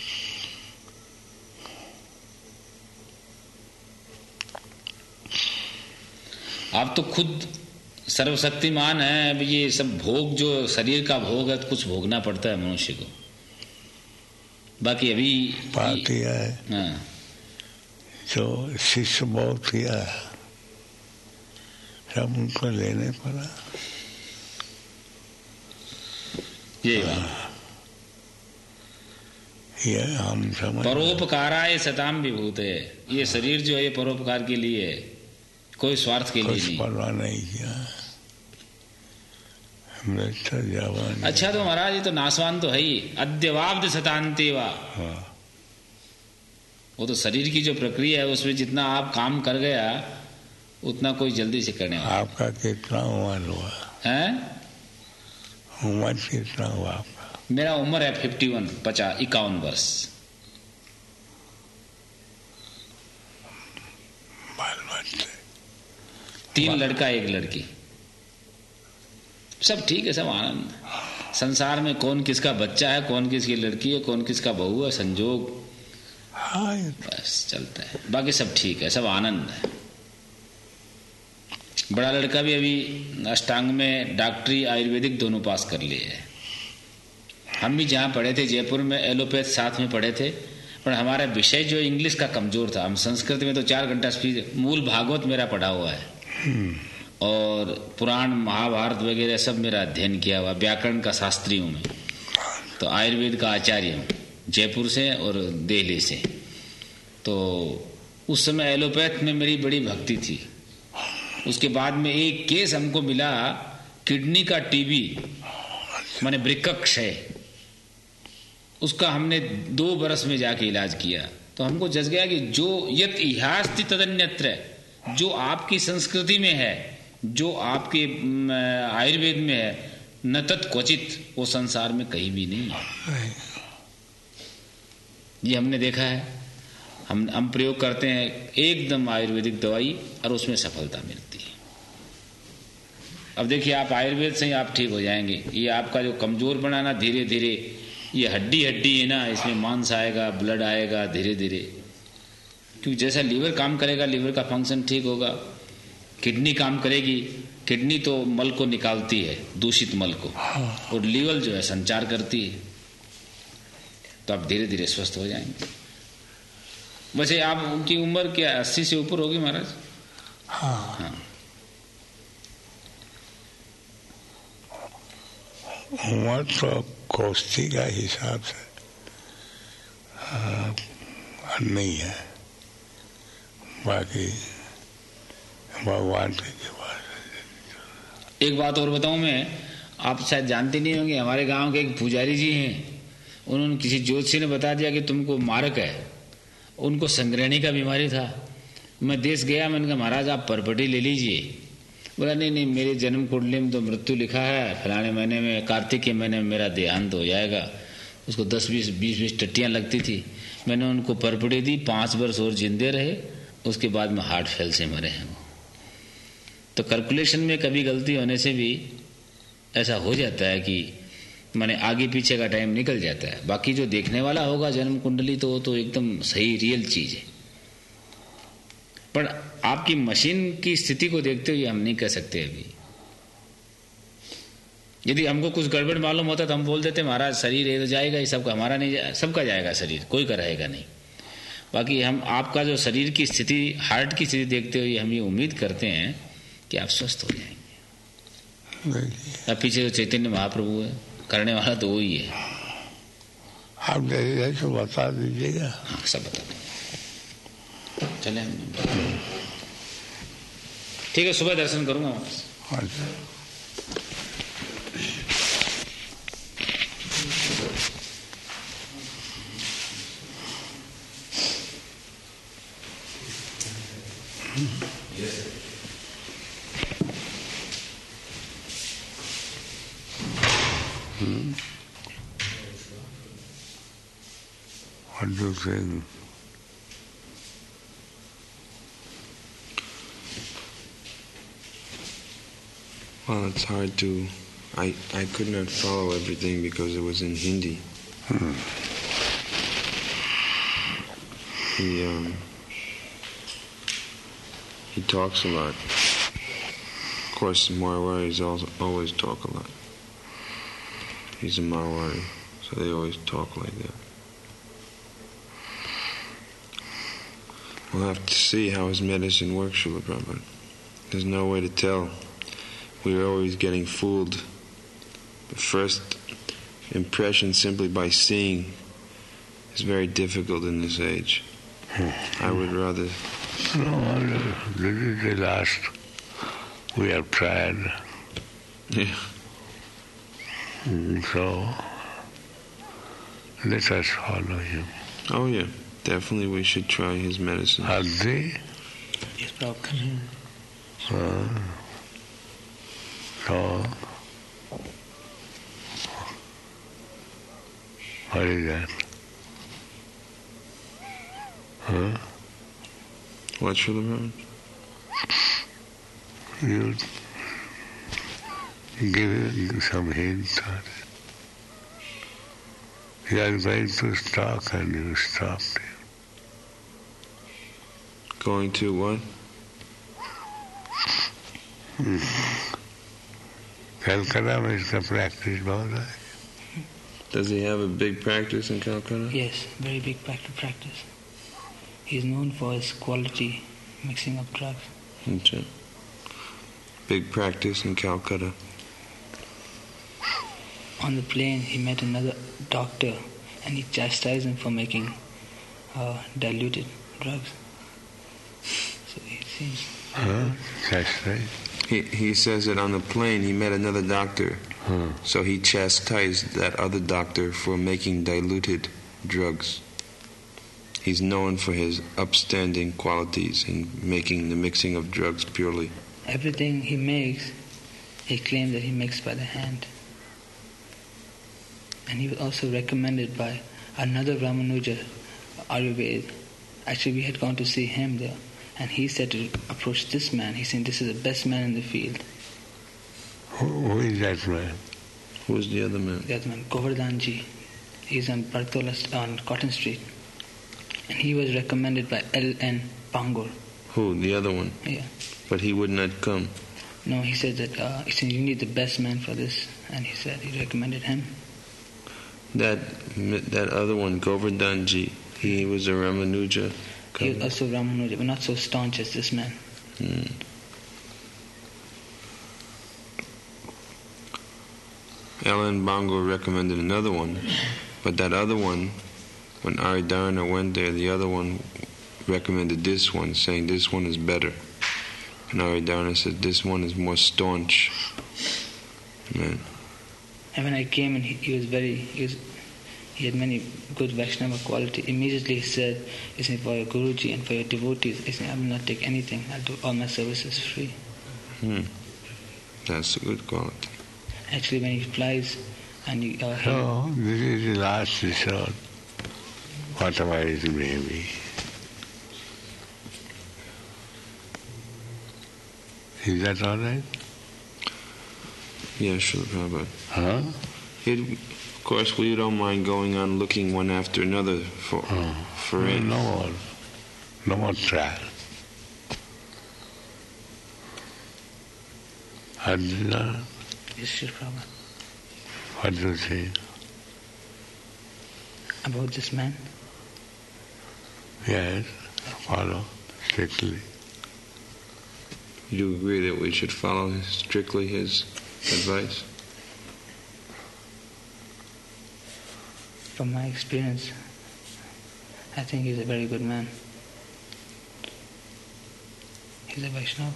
आप तो खुद सर्वशक्तिमान है। अब ये सब भोग, जो शरीर का भोग है, तो कुछ भोगना पड़ता है मनुष्य को। बाकी अभी बात यह है, हाँ, जो शिष्य बहुत किया है, सब उनको लेने पड़ा। ये बात ये हम समझ, परोपकाराय सताम विभूत है। ये शरीर जो है ये परोपकार के लिए है, कोई स्वार्थ के लिए कुछ नहीं। परवाह नहीं किया। मृत्यु जवान। अच्छा, तो महाराज ये तो नासवान तो है ही। अद्यवाब्द सतांते वा, हाँ, वो तो शरीर की जो प्रक्रिया है उसमें जितना आप काम कर गया उतना कोई जल्दी से करने वाला आपका कितना उम्र हुआ है? उम्र कितना हुआ आपका? मेरा उम्र है 51 वर्ष। बाल बच्चे 3 लड़का 1 लड़की, सब ठीक है, सब आनंद। संसार में कौन किसका बच्चा है, कौन किसकी लड़की है, कौन किसका बहू है, संजोग, हाँ, बस चलता है। बाकी सब ठीक है, सब आनंद है। बड़ा लड़का भी अभी अष्टांग में डॉक्टरी आयुर्वेदिक दोनों पास कर लिए है। हम भी जहाँ पढ़े थे जयपुर में एलोपैथ साथ में पढ़े थे, पर हमारा विषय जो इंग्लिश का कमजोर था। हम संस्कृत में तो 4 घंटा स्पीच, मूल भागवत मेरा पढ़ा हुआ है और पुराण महाभारत वगैरह सब मेरा अध्ययन किया हुआ, व्याकरण का शास्त्री हूँ मैं। तो आयुर्वेद का आचार्य हूँ, जयपुर से और दिल्ली से। तो उस समय एलोपैथ में मेरी बड़ी भक्ति थी। उसके बाद में एक केस हमको मिला, किडनी का टीबी माने वृक्क क्षय, उसका हमने 2 बरस में जाके इलाज किया। तो हमको जज गया कि जो यत इहास्ति तदन्यत्र, जो आपकी संस्कृति में है, जो आपके आयुर्वेद में है, न तत् क्वचित, वो संसार में कहीं भी नहीं है। ये हमने देखा है। हम प्रयोग करते हैं एकदम आयुर्वेदिक दवाई और उसमें सफलता मिलती है। अब देखिए, आप आयुर्वेद से ही आप ठीक हो जाएंगे। ये आपका जो कमजोर बनाना धीरे धीरे, ये हड्डी है ना, इसमें मांस आएगा, ब्लड आएगा धीरे धीरे। क्योंकि जैसा लीवर काम करेगा, लीवर का फंक्शन ठीक होगा। किडनी काम करेगी, किडनी तो मल को निकालती है, दूषित मल को, और लीवर जो है संचार करती है। तो आप धीरे धीरे स्वस्थ हो जाएंगे। वैसे आप उनकी उम्र क्या 80 से ऊपर होगी महाराज? हाँ, उम्र तो कोष्ठी का हिसाब से नहीं है, बाकी भगवान की कृपा। एक बात और बताऊं मैं, आप शायद जानते नहीं होंगे, हमारे गांव के एक पुजारी जी हैं, उन्होंने किसी ज्योतिषी ने बता दिया कि तुमको मारक है। उनको संग्रहणी का बीमारी था। मैं देश गया, मैंने कहा महाराज आप परपटी ले लीजिए। बोला नहीं नहीं, मेरे जन्म कुंडली में तो मृत्यु लिखा है, फलाने महीने में, कार्तिक के महीने में मेरा देहांत हो जाएगा। उसको 10-20 टट्टियाँ लगती थी। मैंने उनको परपटी दी, 5 वर्ष और जिंदे रहे। उसके बाद में हार्ट फेल से मरे हैं वो। तो कैलकुलेशन में कभी गलती होने से भी ऐसा हो जाता है कि माने आगे पीछे का टाइम निकल जाता है। बाकी जो देखने वाला होगा जन्म कुंडली तो एकदम सही रियल चीज है। पर आपकी मशीन की स्थिति को देखते हुए हम नहीं कह सकते अभी। यदि हमको कुछ गड़बड़ मालूम होता तो हम बोल देते महाराज शरीर ये तो जाएगा ही, सबका हमारा नहीं जाएगा, सबका जाएगा शरीर, कोई का रहेगा नहीं। बाकी हम आपका जो शरीर की स्थिति, हार्ट की स्थिति देखते हुए हम ये उम्मीद करते हैं कि आप स्वस्थ हो जाएंगे। अब पीछे जो चैतन्य महाप्रभु है, करने वाला तो वही है। आप जैसे तो बता दीजिएगा। हाँ सब बता देंगे। चले ठीक है, सुबह दर्शन करूंगा वापस। What do you think? Well, it's hard to... I could not follow everything because it was in Hindi. He talks a lot. Of course, Marwaris always talk a lot. He's a Marwari, so they always talk like that. We'll have to see how his medicine works, Srila Prabhupada. There's no way to tell. We're always getting fooled. The first impression simply by seeing is very difficult in this age. I would rather... No, this is the last. We have tried. Yeah. So, let us follow him. Oh yeah, definitely we should try his medicine. Haddi? Yes, Prabhupada. So, what is that? What, Srila You give some hints on it. You are going to talk and you stopped him. Going to what? Calcutta is the practice, Bhavada. Does he have a big practice in Calcutta? Yes, very big practice. He is known for his quality mixing of drugs. Okay. Big practice in Calcutta. On the plane, he met another doctor and he chastised him for making diluted drugs. So it seems... Chastised? He says that on the plane he met another doctor, so he chastised that other doctor for making diluted drugs. He's known for his upstanding qualities in making the mixing of drugs purely. Everything he makes, he claims that he makes by the hand. And he was also recommended by another Ramanuja, Ayurveda. Actually, we had gone to see him there. And he said to approach this man. He said, this is the best man in the field. Who is that man? Who's the other man? The other man, Govardhanji. He's on Bartola, on Cotton Street. And he was recommended by L.N. Pangor. Who? The other one? Yeah. But he would not come. No, he said that he said, you need the best man for this. And he said he recommended him. That other one, Govardhanji, he was a Ramanuja. He was also Ramanuja, but not so staunch as this man. Ellen Bongo recommended another one, but that other one, when Aridharana went there, the other one recommended this one, saying this one is better. Narayana said this one is more staunch. Man. And when I came in, he had many good Vaishnava quality. Immediately he said, for your Guruji and for your devotees, I will not take anything. I'll do all my services free. That's a good quality. Actually, when he flies and so, this is the last resort, whatever it may be. Is that all right? Yeah, sure, Prabhupada. Huh? Of course, we don't mind going on looking one after another for it. No more trial. Arjuna, Yes, Sri Prabhupada. what do you say? About this man? Yes, follow strictly. You agree that we should follow strictly his advice? From my experience, I think he's a very good man. He's a Vaishnava.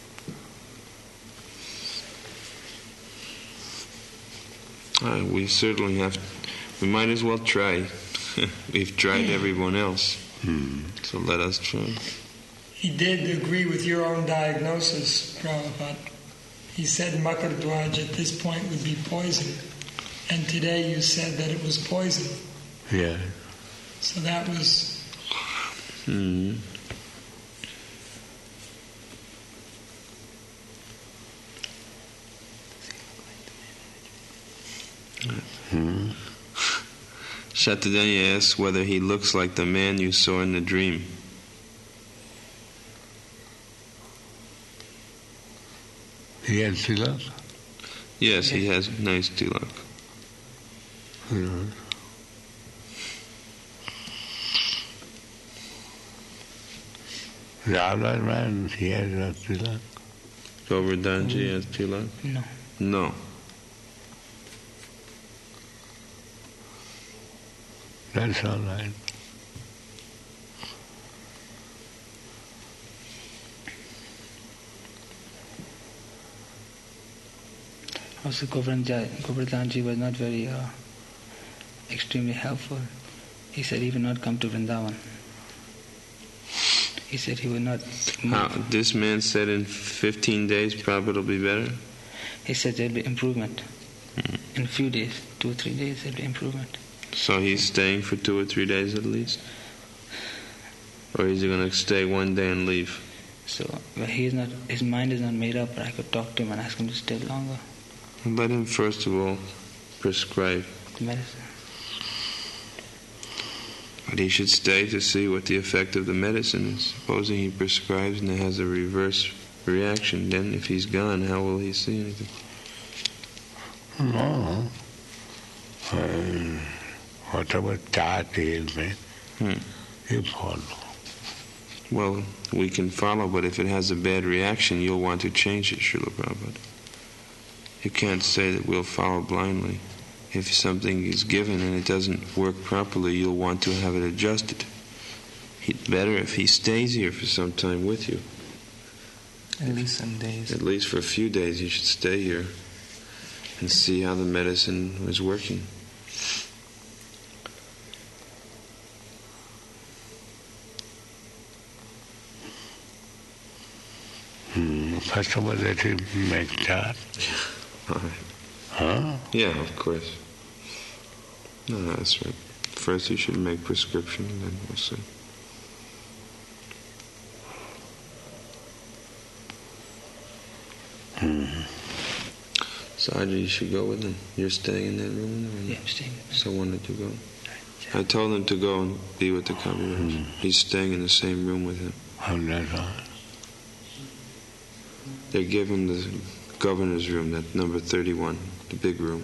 We certainly have. We might as well try. We've tried everyone else, so let us try. He did agree with your own diagnosis, Prabhupada. He said Makardwaj at this point would be poison. And today you said that it was poison. Yeah. So that was... Shatadanya asks whether he looks like the man you saw in the dream. He has tilak? Yes, he has nice tilak. The other man, he has a tilak? Govardhanji has tilak? No. No. That's all right. Also, Govardhanji was not very extremely helpful. He said he would not come to Vrindavan. He said he would not move. This man said in 15 days Prabhupada will be better? He said there will be improvement. In a few days, 2 or 3 days, there will be improvement. So he's staying for 2 or 3 days at least? Or is he going to stay one day and leave? So his mind is not made up, but I could talk to him and ask him to stay longer. Let him first of all prescribe. The medicine. But he should stay to see what the effect of the medicine is. Supposing he prescribes and it has a reverse reaction, then if he's gone, how will he see anything? No. Whatever chart is made, you follow. Well, we can follow, but if it has a bad reaction, you'll want to change it, Srila Prabhupada. You can't say that we'll follow blindly. If something is given and it doesn't work properly, you'll want to have it adjusted. Better if he stays here for some time with you. At least some days. At least for a few days, you should stay here and see how the medicine is working. First of all, let him make chart. All right. Huh? Yeah, of course. No, that's right. First you should make prescription, and then we'll see. Saji, you should go with him. You're staying in that room? Yeah, I'm staying with him. So when did you go? I told him to go and be with the Kaviraj. He's staying in the same room with him. Oh, that's all. They give him the governor's room, that number 31, the big room.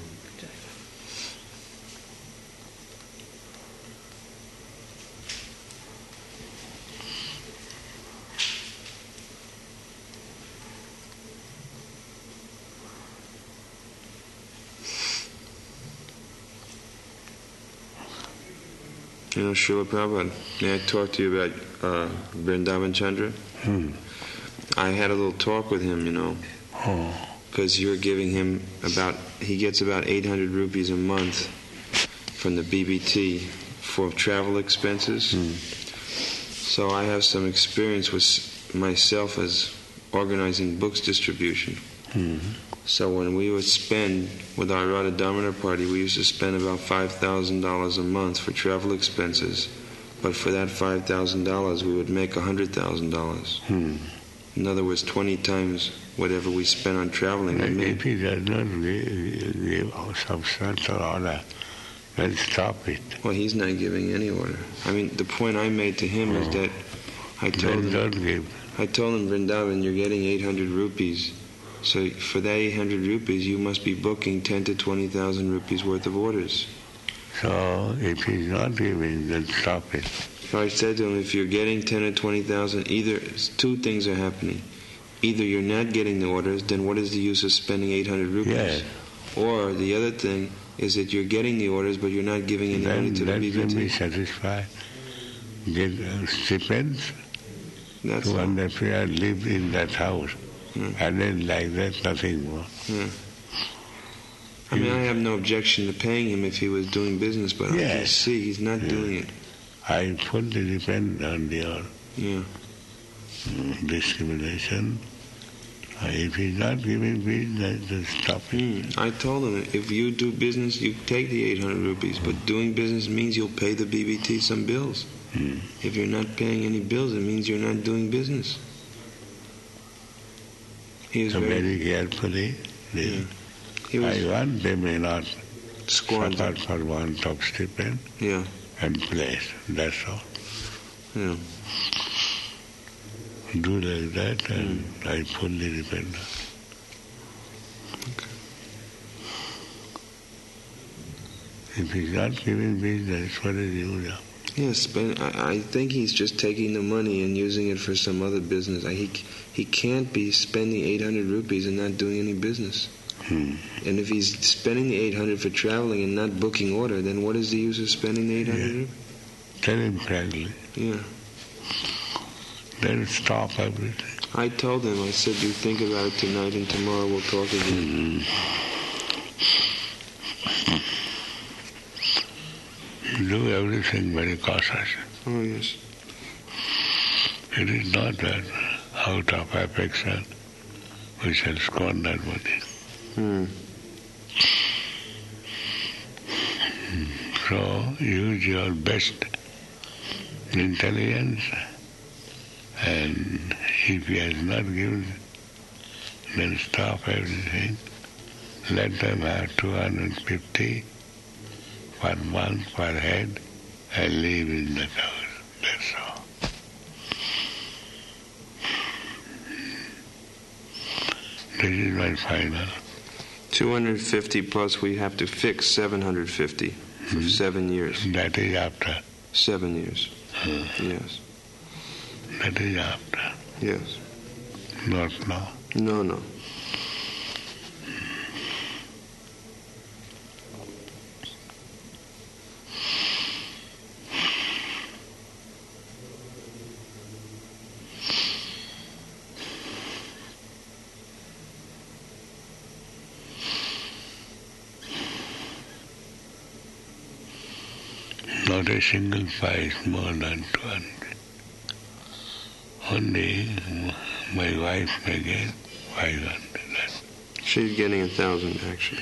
You know, Srila Prabhupada, may I talk to you about Vrindavan Chandra? I had a little talk with him, Oh. because you're giving him he gets about 800 rupees a month from the BBT for travel expenses. So I have some experience with myself as organizing books distribution. So when we would spend with our Radha Damodar party, we used to spend about $5,000 a month for travel expenses. But for that $5,000, we would make $100,000. In other words, 20 times whatever we spent on traveling. If he does not give substantial order, then stop it. Well, he's not giving any order. I mean, the point I made to him is that I told him, Vrindavan, you're getting 800 rupees. So for that 800 rupees, you must be booking 10 to 20,000 rupees worth of orders. So if he's not giving, then stop it. So I said to him, if you're getting 10 or 20,000, either two things are happening. Either you're not getting the orders, then what is the use of spending 800 rupees? Yes. Or the other thing is that you're getting the orders, but you're not giving any money to the Let them be BBT. satisfied. Get stipends That's to understand, live in that house. And then like that, nothing more. I mean, I have no objection to paying him if he was doing business, but I can see he's not doing it. I fully depend on your discrimination. If he's not giving business, then stop it. I told him, if you do business, you take the 800 rupees, but doing business means you'll pay the BBT some bills. If you're not paying any bills, it means you're not doing business. He is very carefully. I want they may not suffer for want of stipend and place. That's all. Do like that, and I fully depend on it. If he's not giving business, what is he doing? Yes, but I think he's just taking the money and using it for some other business. He can't be spending 800 rupees and not doing any business. And if he's spending the 800 for traveling and not booking order, then what is the use of spending the 800 rupees? Tell him frankly. Then stop everything. I told him, I said, you think about it tonight and tomorrow we'll talk again. Do everything very cautiously. Oh, yes. It is not that out of affection we shall squander money. So use your best intelligence, and if he has not given, then stop everything. Let them have 250 per month per head and live in that house. That's all. This is my final. 250 plus we have to fix 750 for 7 years. That is after. 7 years. Yes. That is after. Yes. Not now. No. Not a single price more than 200. Only my wife may get 500. She's getting 1,000 actually.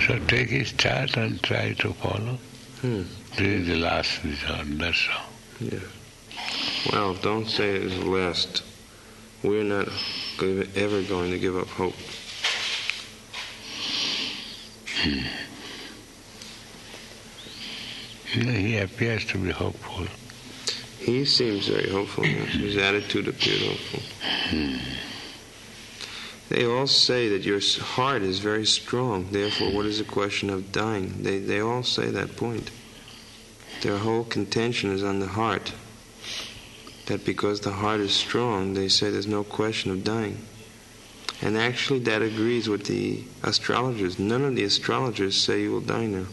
So take his chart and try to follow. This is the last resort, that's all. Yeah. Well, don't say it is the last. We're not ever going to give up hope. He appears to be hopeful. He seems very hopeful. Yes. His attitude appeared hopeful. They all say that your heart is very strong. Therefore, what is the question of dying? They all say that point. Their whole contention is on the heart. That because the heart is strong, they say there's no question of dying. And actually that agrees with the astrologers. None of the astrologers say you will die now.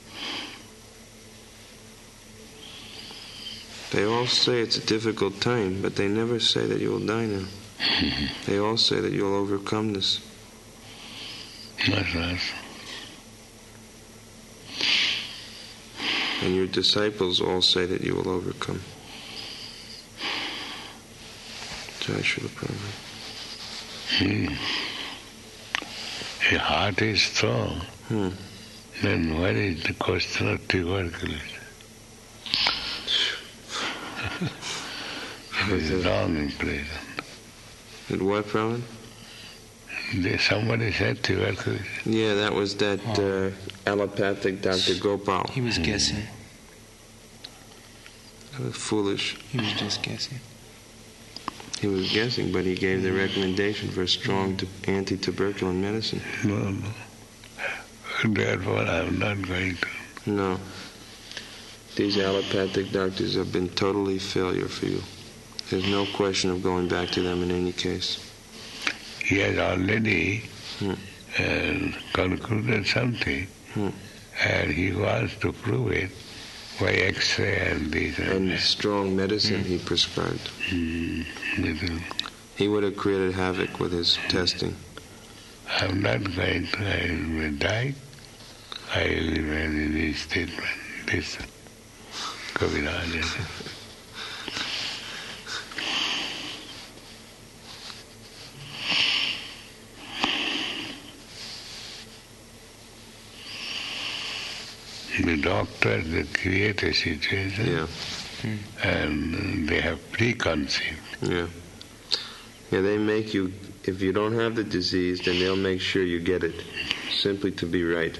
They all say it's a difficult time, but they never say that you will die now. They all say that you'll overcome this. That's right. And your disciples all say that you will overcome. Jai Srila Prabhupada. Your heart is strong. Then what is the question of tuberculosis? It is wrong impression. At what, Prabhupada? Somebody said tuberculosis. Yeah, that was that allopathic Dr. Gopal. He was guessing. That was foolish. He was just guessing. He was guessing, but he gave the recommendation for strong anti-tuberculin medicine. No. Therefore, I'm not going to. No. These allopathic doctors have been totally failure for you. There's no question of going back to them in any case. He has already concluded something, and he wants to prove it by X-ray and this and strong medicine he prescribed. He would have created havoc with his testing. I'm not going to. I will die. I will remain in this statement. This Kaviraj. The doctors, they create a situation and they have preconceived. Yeah, they make you, if you don't have the disease, then they'll make sure you get it, simply to be right.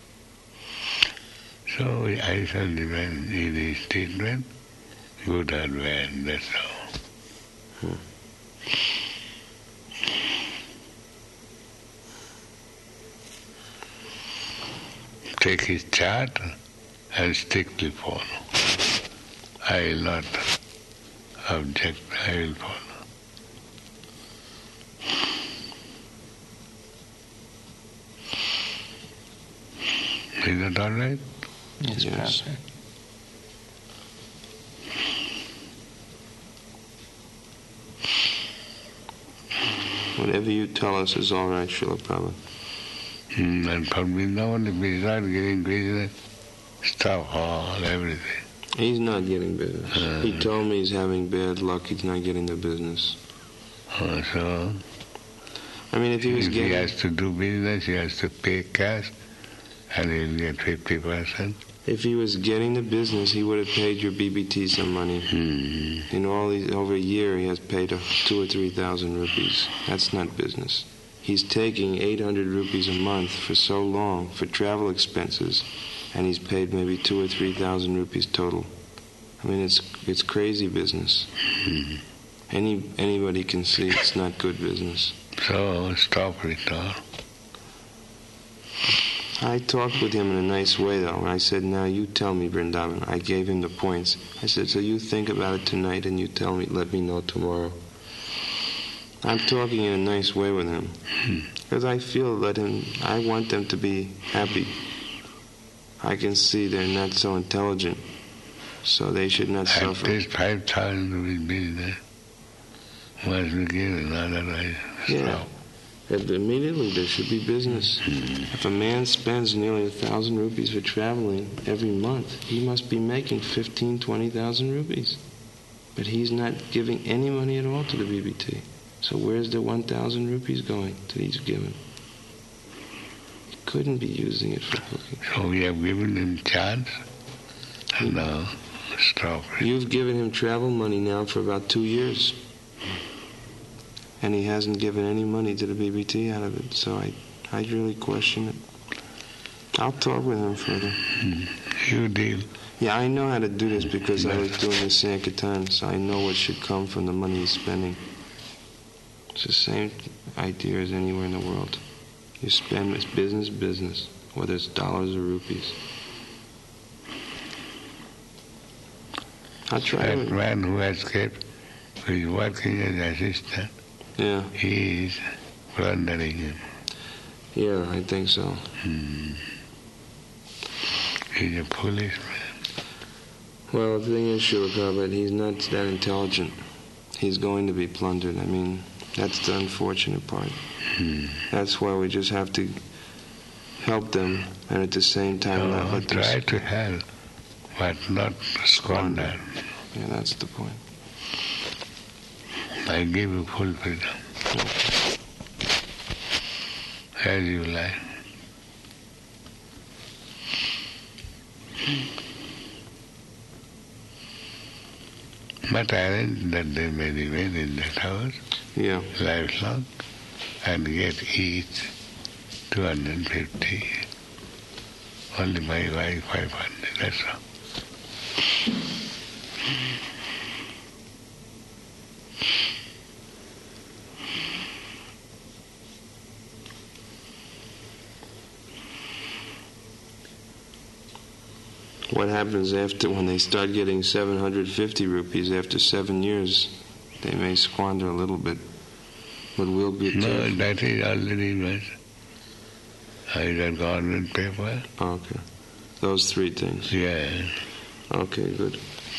So I shall remain in this statement, good or bad, that's all. Take his chart and strictly follow. I will not object, I will follow. Is that all right? Yes. Whatever you tell us is all right, Srila Prabhupada. And for Vrindavan, if he's not getting business, stop all, everything. He's not getting business. He told me he's having bad luck, he's not getting the business. So, I mean, if he was getting... he has to do business, he has to pay cash, and he'll get 50%. If he was getting the business, he would have paid your BBT some money. In all these, over a year, he has paid 2,000 or 3,000 rupees. That's not business. He's taking 800 rupees a month for so long for travel expenses, and he's paid maybe 2,000 or 3,000 rupees total. I mean, it's crazy business. Anybody can see it's not good business. So stop it all. I talked with him in a nice way, though, and I said, now you tell me, Vrindavan. I gave him the points. I said, so you think about it tonight and you tell me, let me know tomorrow. I'm talking in a nice way with him. Because I feel that I want them to be happy. I can see they're not so intelligent, so they should not suffer. At least 5,000 will be there. Must be given, otherwise stop. Immediately there should be business. If a man spends nearly 1,000 rupees for traveling every month, he must be making 15,000, 20,000 rupees. But he's not giving any money at all to the BBT. So where's the 1,000 rupees going that he's given? couldn't be using it for cooking. So we have given him chance, and now stop it. You've given him travel money now for about 2 years. And he hasn't given any money to the BBT out of it, so I really question it. I'll talk with him further. You deal. Yeah, I know how to do this because I was doing the Sankirtan, so I know what should come from the money he's spending. It's the same idea as anywhere in the world. You spend, it's business, whether it's dollars or rupees. I'll try That man who has kept, who is working as assistant, Yeah. he is plundering him. Yeah, I think so. He's a foolish man. Well, the thing is, Srila Prabhupada, he's not that intelligent. He's going to be plundered. I mean, that's the unfortunate part. That's why we just have to help them, and at the same time not let them... Try to help, but not squander. Yeah, that's the point. I give you full freedom. As you like. But arrange that they may remain in that house lifelong and get each 250. Only my wife 500, that's all. What happens after when they start getting 750 rupees after 7 years? They may squander a little bit, but we'll be No, careful. that is already met. I got government paper. Okay. Those 3 things. Yeah. Okay, good.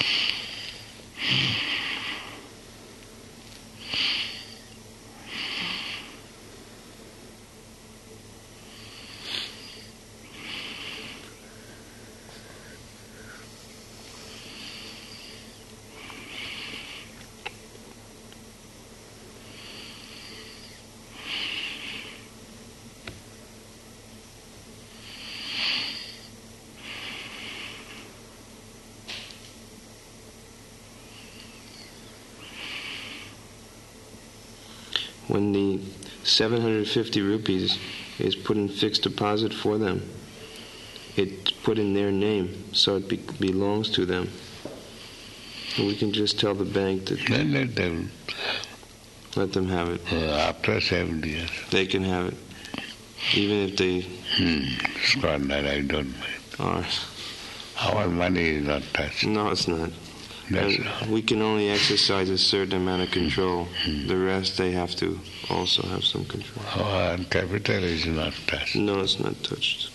When the 750 rupees is put in fixed deposit for them, it's put in their name, so it belongs to them. And we can just tell the bank that... Then let them have it. After 7 years. They can have it. Even if they... Squander, I don't mind. All right. Our money is not touched. No, it's not. We can only exercise a certain amount of control. The rest, they have to also have some control. Our capital is not touched. No, it's not touched.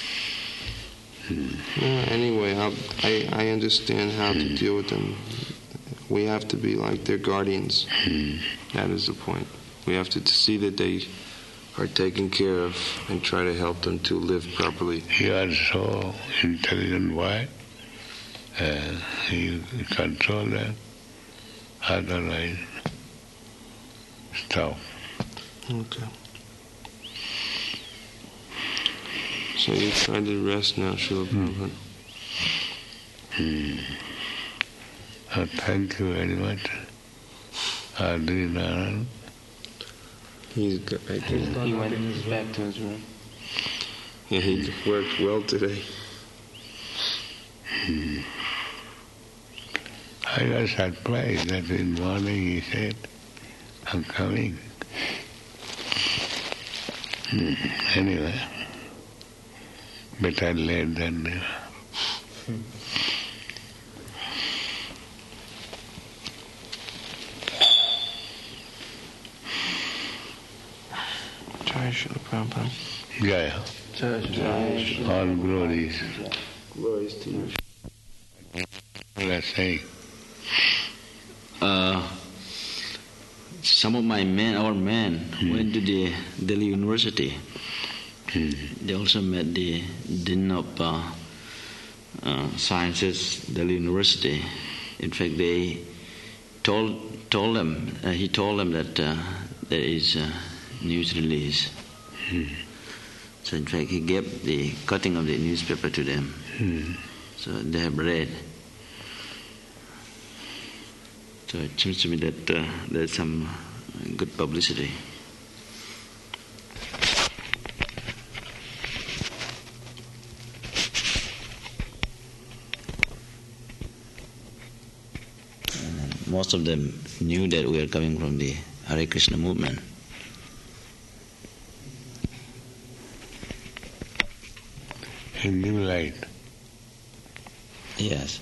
Anyway, I understand how to deal with them. We have to be like their guardians. That is the point. We have to see that they are taken care of and try to help them to live properly. You are so intelligent boy. You control them. Otherwise, stop. Okay. So you try to rest now, Srila Prabhupada. Thank you very much. Adrinaran. He went back to his room. Yeah, he worked well today. I was surprised that in the morning he said, I'm coming. Anyway, better late than never. Jai Srila Prabhupada. Jaya. Jai. All glories. Glories to you. Let's say. Some of our men went to the Delhi University. They also met the Dean of Sciences, Delhi University. In fact, they told them, he told them that there is a news release. So in fact, he gave the cutting of the newspaper to them. So they have read. So it seems to me that there's some good publicity. And most of them knew that we are coming from the Hare Krishna movement. A new light. Yes.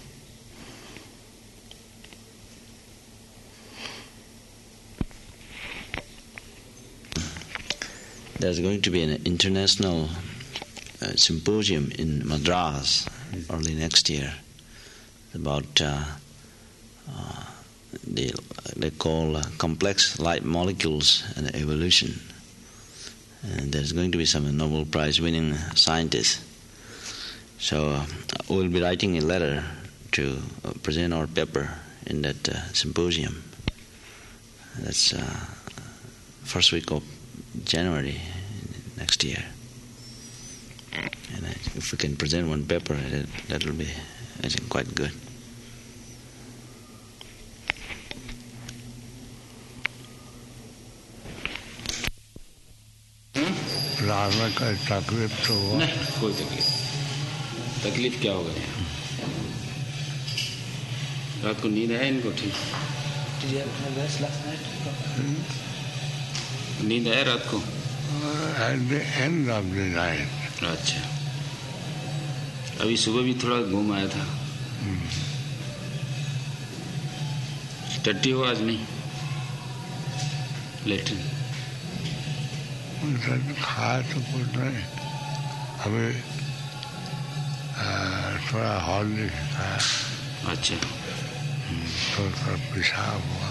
There's going to be an international symposium in Madras early next year about they call complex light molecules and evolution. And there's going to be some Nobel Prize winning scientists. So we'll be writing a letter to present our paper in that symposium. That's first week of January next year. And if we can present one paper, that'll be, I think, quite good. Ravan का तकलीफ तो हुआ नहीं, कोई तकलीफ क्या होगा? रात को नींद है इनको ठीक? नींद है रात को? at the end of the night. अच्छा, अभी सुबह भी थोड़ा घूम आया था। टट्टी हो आज नहीं? लेटरिन खाया तो कुछ नहीं, अभी थोड़ा हॉर्लिक्स खाया। अच्छा, थोड़ा पेशाब हुआ।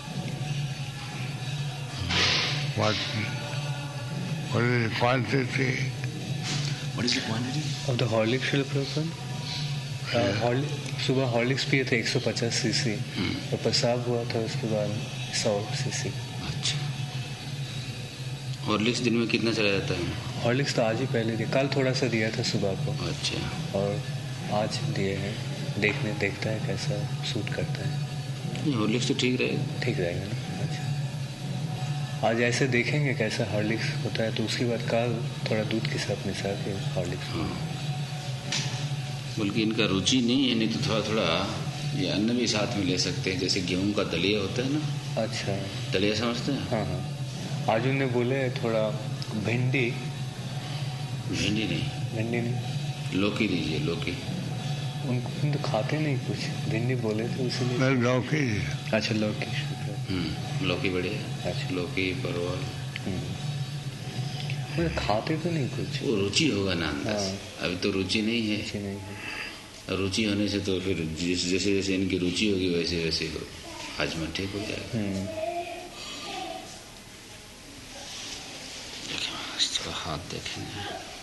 What is the quantity? What is the quantity? Of the Horlicks, Srila Prabhupada? सुबह हॉर्लिक्स पिए थे 150 सीसी और पेशाब हुआ था उसके बाद 100 सीसी। अच्छा, हॉर्लिक्स दिन में कितना चला जाता है? हॉर्लिक्स तो आज ही पहले दिया, कल थोड़ा सा दिया था सुबह को। अच्छा, और आज दिए हैं, देखता है कैसा सूट करता है। हॉर्लिक्स तो ठीक रहेगा? ठीक रहेगा ना। अच्छा, आज ऐसे देखेंगे कैसा हॉर्लिक्स होता है, तो उसके बाद कल थोड़ा दूध के साथ मिला के हॉर्लिक्स। बल्कि इनका रुचि नहीं है, नहीं तो थोड़ा थोड़ा ये अन्न भी साथ में ले सकते हैं, जैसे गेहूं का दलिया होता है ना। अच्छा, दलिया समझते हैं? हाँ हाँ। आज उन्हें बोले थोड़ा भिंडी नहीं, लौकी दीजिए। लौकी उनको तो खाते नहीं कुछ, भिंडी बोले थे इसलिए। लौकी। अच्छा, लौकी। लौकी बढ़िया। अच्छा, लौकी परवल खाते तो नहीं कुछ। वो रुचि होगा ना अंदाज। अभी तो रुचि नहीं है। रुचि होने से तो फिर जैसे जैसे इनकी रुचि होगी वैसे वैसे हाजमा ठीक हो जाएगा। थोड़ा हाथ देखेंगे।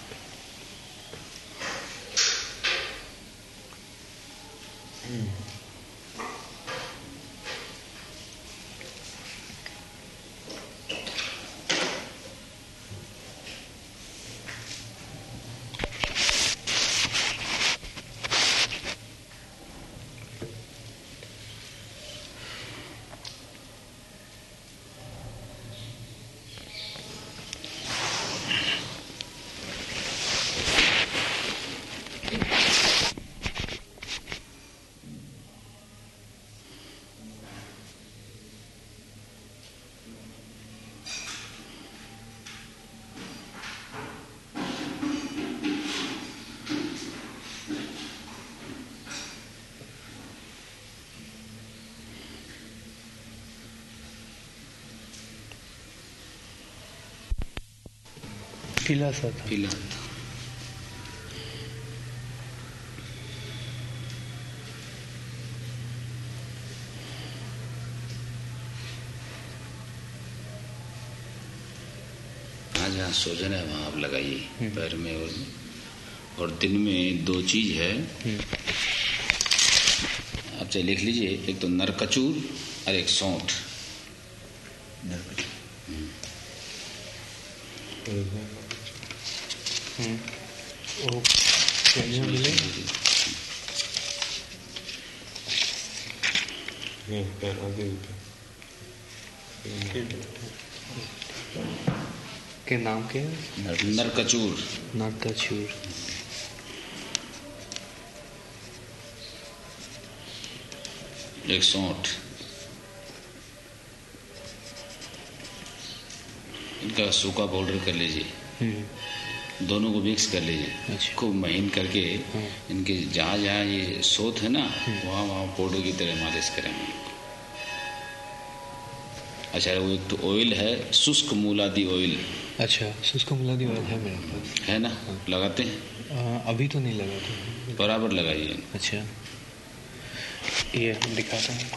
पीला सा था। पीला जहाँ सोजन है वहां आप लगाइए पैर में। और दिन में 2 चीज है, आप चाहे लिख लीजिए, एक तो नरकचूर और एक सौंठ। वो कैलियाँ मिलेंगी? के नाम के नरकचूर। नरकचूर। एक सौंठ, इनका सूखा पाउडर कर लीजिए, दोनों को मिक्स कर लीजिए, खूब महीन करके इनके जहाँ जहाँ ये सोत है ना वहाँ वहाँ पाउडर की तरह मालिश करेंगे। अच्छा, वो एक तो ऑयल है, शुष्क मूलादि ऑयल। अच्छा, शुष्क मूलादि ऑयल है मेरे पास, है ना? लगाते हैं? अभी तो नहीं लगाते। बराबर लगाइए। अच्छा, ये दिखाता हूँ।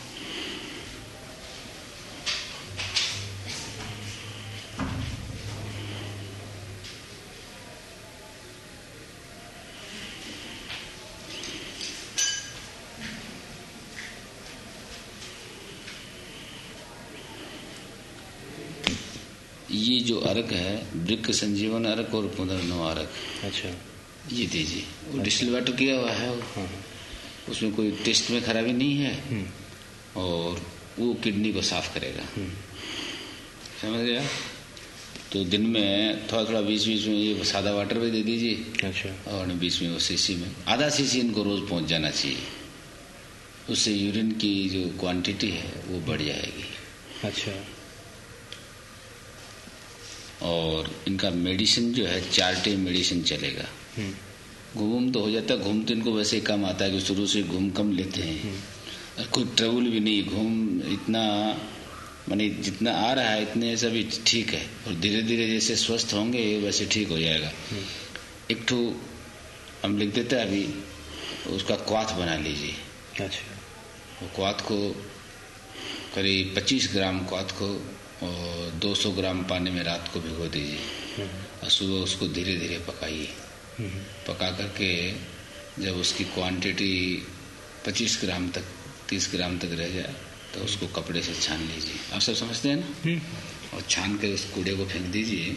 ये जो अर्क है, वृक्क संजीवन अर्क और पुनर्नव अर्क। अच्छा, ये दीजिए। वो डिस्टिल वाटर किया हुआ है, उसमें कोई टेस्ट में खराबी नहीं है और वो किडनी को साफ करेगा। समझ गया? तो दिन में थोड़ा थोड़ा बीच बीच में ये सादा वाटर भी दे दीजिए। अच्छा, और बीच में वो सीसी में आधा सीसी इनको रोज पहुंच जाना चाहिए। उससे यूरिन की जो क्वांटिटी है वो बढ़ जाएगी। अच्छा, और इनका मेडिसिन जो है 4 टाइम मेडिसिन चलेगा। घूम तो हो जाता है, घूम तो इनको वैसे ही कम आता है कि शुरू से घूम कम लेते हैं और कोई ट्रबल भी नहीं। घूम इतना माने जितना आ रहा है इतने सब ठीक है और धीरे धीरे जैसे स्वस्थ होंगे वैसे ठीक हो जाएगा। एक ठो हम लिख देते हैं अभी, उसका क्वाथ बना लीजिए। अच्छा, वो क्वाथ को करीब 25 ग्राम क्वाथ को और 200 ग्राम पानी में रात को भिगो दीजिए और सुबह उसको धीरे धीरे पकाइए। पका करके जब उसकी क्वांटिटी 25 ग्राम तक 30 ग्राम तक रह जाए तो उसको कपड़े से छान लीजिए। आप सब समझते हैं ना? और छान कर उस कूड़े को फेंक दीजिए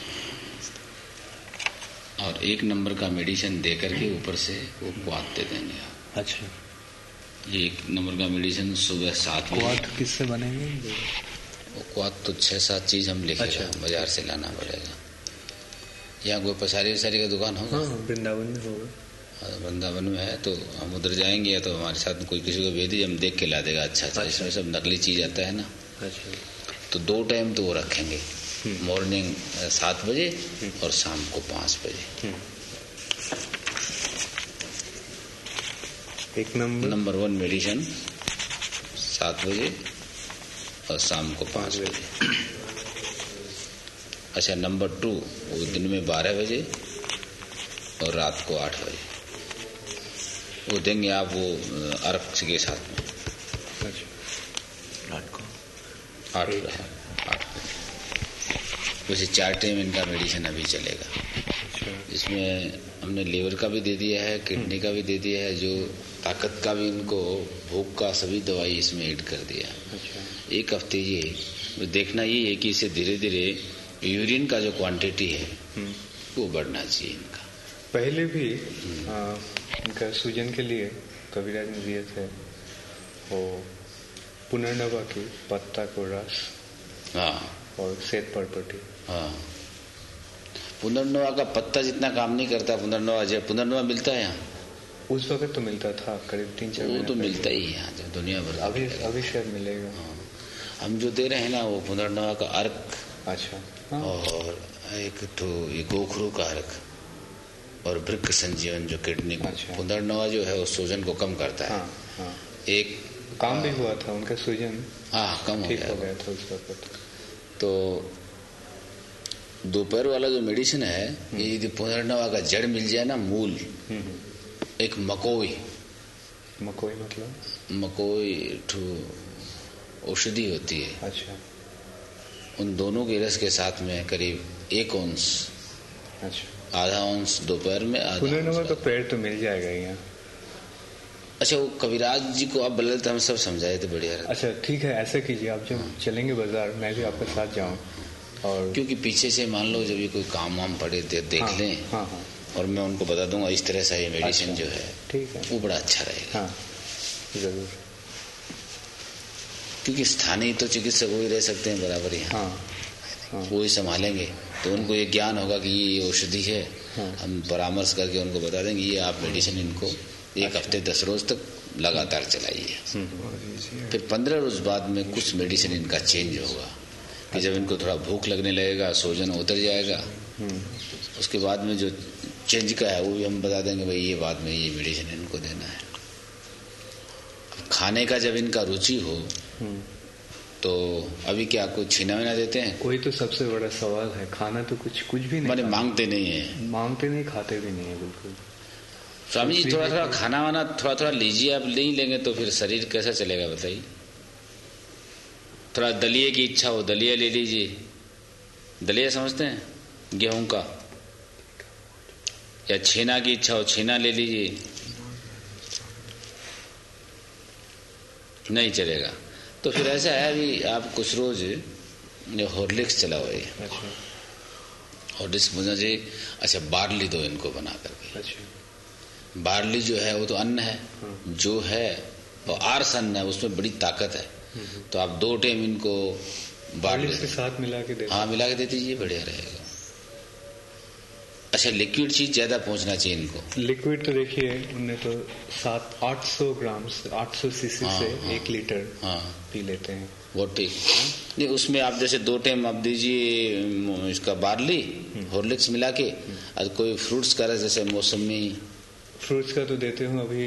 और 1 नंबर का मेडिसिन दे करके ऊपर से वो क्वाथ दे देंगे आप। अच्छा, ये 1 नंबर का मेडिसिन सुबह 7 बजे। क्वाथ किससे बनेंगे? वो क्वाथ तो 6-7 चीज हम लिखे। अच्छा, बाजार से लाना पड़ेगा। यहाँ कोई पसारी वसारी का दुकान होगा? हाँ, वृंदावन में होगा। वृंदावन में है तो हम उधर जाएंगे तो हमारे साथ कोई किसी को भेज दीजिए, हम देख के ला देगा। अच्छा, इसमें सब नकली चीज आता है ना। अच्छा, तो 2 टाइम तो वो रखेंगे, मॉर्निंग 7 बजे और शाम को 5 बजे। 1 नंबर 1 मेडिसिन 7 बजे और शाम को 5 बजे। अच्छा, नंबर 2 वो दिन में 12 बजे और रात को 8 बजे वो देंगे आप, वो अर्क के साथ में। अच्छा, रात को 8 बजे। वैसे 4 टाइम इनका मेडिसिन अभी चलेगा। अच्छा, इसमें हमने लीवर का भी दे दिया है, किडनी का भी दे दिया है, जो ताकत का भी इनको, भूख का सभी दवाई इसमें ऐड कर दिया। अच्छा, 1 हफ्ते ये देखना ये है कि इसे धीरे धीरे यूरिन का जो क्वांटिटी है वो बढ़ना चाहिए इनका। पहले भी इनका सूजन के लिए कविराज ने दिए थे वो पुनर्नवा की पत्ता को रस। हाँ, और श्वेत पर्पटी। हाँ, पुनर्नवा का पत्ता जितना काम नहीं करता। पुनर्नवा मिलता है यहाँ? उस वक्त तो मिलता था, करीब 3-4 वो तो मिलता ही है यहाँ जब दुनिया भर। अभी शायद मिलेगा। हाँ, हम जो दे रहे हैं ना वो पुनर्नवा का अर्क। अच्छा, हाँ। और एक तो ये गोखरू का अर्क और वृक्क संजीवन जो किडनी को। अच्छा, पुनर्नवा जो है वो सूजन को कम करता है। हाँ, हाँ। एक काम भी हुआ था उनका, सूजन कम ठीक हो गया था उस वक्त। तो दोपहर वाला जो मेडिसिन है, ये यदि पुनर्नवा का जड़ मिल जाए ना, मूल, एक मकोई मतलब मकोई औषधि होती है। अच्छा, उन दोनों के रस के साथ में करीब 1 औंस, अच्छा, आधा औंस दोपहर में, आधा पुनर्नवा का पेड़ तो मिल जाएगा यहाँ। अच्छा, वो कविराज जी को आप बोले तो हम सब समझाए थे, बढ़िया। अच्छा, ठीक है, ऐसा कीजिए, आप जब चलेंगे बाजार मैं भी आपके साथ जाऊँ और क्योंकि पीछे से मान लो जब ये कोई काम वाम पड़े देख लें, और मैं उनको बता दूंगा इस तरह से ये मेडिसिन जो है ठीक है, वो बड़ा अच्छा रहेगा। हाँ जरूर, क्योंकि स्थानीय तो चिकित्सक वो ही रह सकते हैं बराबर यहाँ, वो ही संभालेंगे, तो उनको ये ज्ञान होगा कि ये औषधि है, हम परामर्श करके उनको बता देंगे ये आप मेडिसिन इनको 1 हफ्ते 10 रोज तक लगातार चलाइए। फिर 15 रोज बाद में कुछ मेडिसिन इनका चेंज होगा कि जब इनको थोड़ा भूख लगने लगेगा, सोजन उतर जाएगा, उसके बाद में जो चेंज का है वो भी हम बता देंगे भाई ये बाद में ये मेडिसिन इनको देना है। खाने का जब इनका रुचि हो तो अभी क्या कोई छीना वीना देते हैं? कोई तो सबसे बड़ा सवाल है, खाना तो कुछ भी नहीं, माने मांगते नहीं है, मांगते नहीं, खाते भी नहीं है बिल्कुल। स्वामी जी थोड़ा थोड़ा खाना वाना थोड़ा लीजिए, आप नहीं लेंगे तो फिर शरीर कैसा चलेगा बताइए। थोड़ा दलिए की इच्छा हो दलिया ले लीजिए, दलिया समझते हैं गेहूं का, या छेना की इच्छा हो छेना ले लीजिए, नहीं चलेगा। तो फिर ऐसा है अभी आप कुछ रोज हॉर्लिक्स चलाओ, हॉर्लिक्स मुझे जी अच्छा बार्ली दो इनको बना करके। बार्ली जो है वो तो अन्न है, जो है वो आर्स अन्न है, उसमें बड़ी ताकत है, तो आप 2 टाइम इनको बार्ली के साथ मिला के दे, हाँ मिला के दे दीजिए, बढ़िया रहेगा। अच्छा लिक्विड चीज ज्यादा पहुंचना चाहिए इनको। लिक्विड तो देखिए उन्हें तो 800 ग्राम 800 सीसी से 1 लीटर पी लेते हैं, वो ठीक नहीं। उसमें आप जैसे 2 टाइम आप दीजिए इसका बार्ली हॉर्लिक्स मिला के, और कोई फ्रूट्स का रस जैसे मौसमी, फ्रूट्स का तो देते हूँ अभी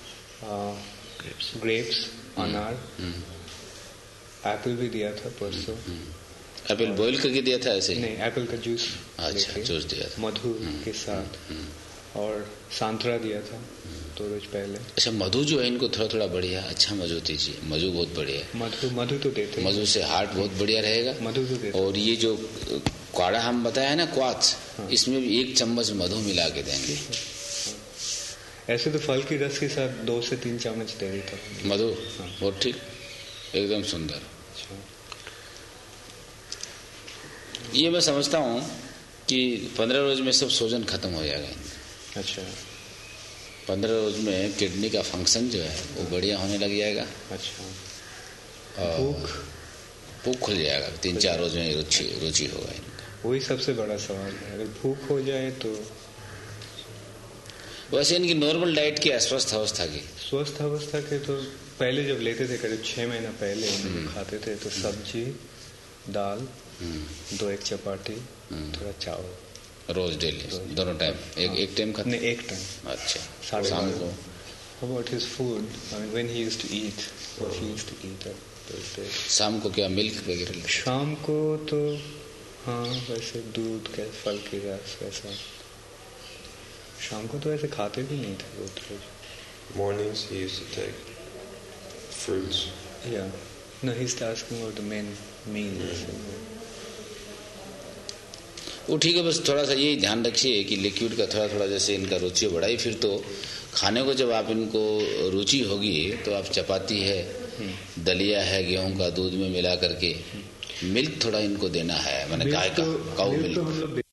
ग्रेप्स, अनार, एप्पल भी दिया था परसों। एप्पल बॉईल करके दिया था ऐसे? नहीं, एप्पल का जूस, अच्छा जूस दिया था मधु के साथ, और संतरा दिया था 2 रोज पहले। अच्छा मधु जो है इनको थोड़ा थोड़ा बढ़िया अच्छा मधु दीजिए, मधु बहुत बढ़िया है। मधु तो देते, मधु से हार्ट बहुत बढ़िया रहेगा, मधु तो देते। और ये जो काढ़ा हम बताया ना क्वाथ, इसमें भी 1 चम्मच मधु मिला के देंगे। ऐसे तो फल की रस के साथ 2 से 3 चम्मच दे देता मधु, बहुत ठीक, एकदम सुंदर। ये मैं समझता हूँ कि 15 रोज में सब सोजन खत्म हो जाएगा। अच्छा, 15 रोज में किडनी का फंक्शन जो है वो बढ़िया होने लग जाएगा। अच्छा, भूख खुल जाएगा, 3-4 रोज में रुचि होगा इनका। वही सबसे बड़ा सवाल है, अगर भूख हो जाए तो। वैसे इनकी नॉर्मल डाइट की स्वस्थ अवस्था की, स्वस्थ अवस्था के तो पहले जब लेते थे करीब 6 महीना पहले खाते थे तो सब्जी, दाल, 2 चपाती, थोड़ा चावल रोज डेली, दोनों टाइम, एक टाइम खाते? नहीं, 1 टाइम। अच्छा, शाम को? How about his food? I mean, when he used to eat, what he used to eat at those days? शाम को क्या मिल्क वगैरह? शाम को तो हाँ वैसे दूध के फल की रस वैसा, शाम को तो ऐसे खाते भी नहीं थे रोज। Mornings he used to take fruits. Yeah. No, he's asking about the main meals. वो ठीक है, बस थोड़ा सा यही ध्यान रखिए कि लिक्विड का थोड़ा थोड़ा जैसे इनका रुचि बढ़ाई, फिर तो खाने को जब आप इनको रुचि होगी तो आप चपाती है, दलिया है गेहूं का दूध में मिला करके, मिल्क थोड़ा इनको देना है, मैंने गाय का काऊ मिल्क।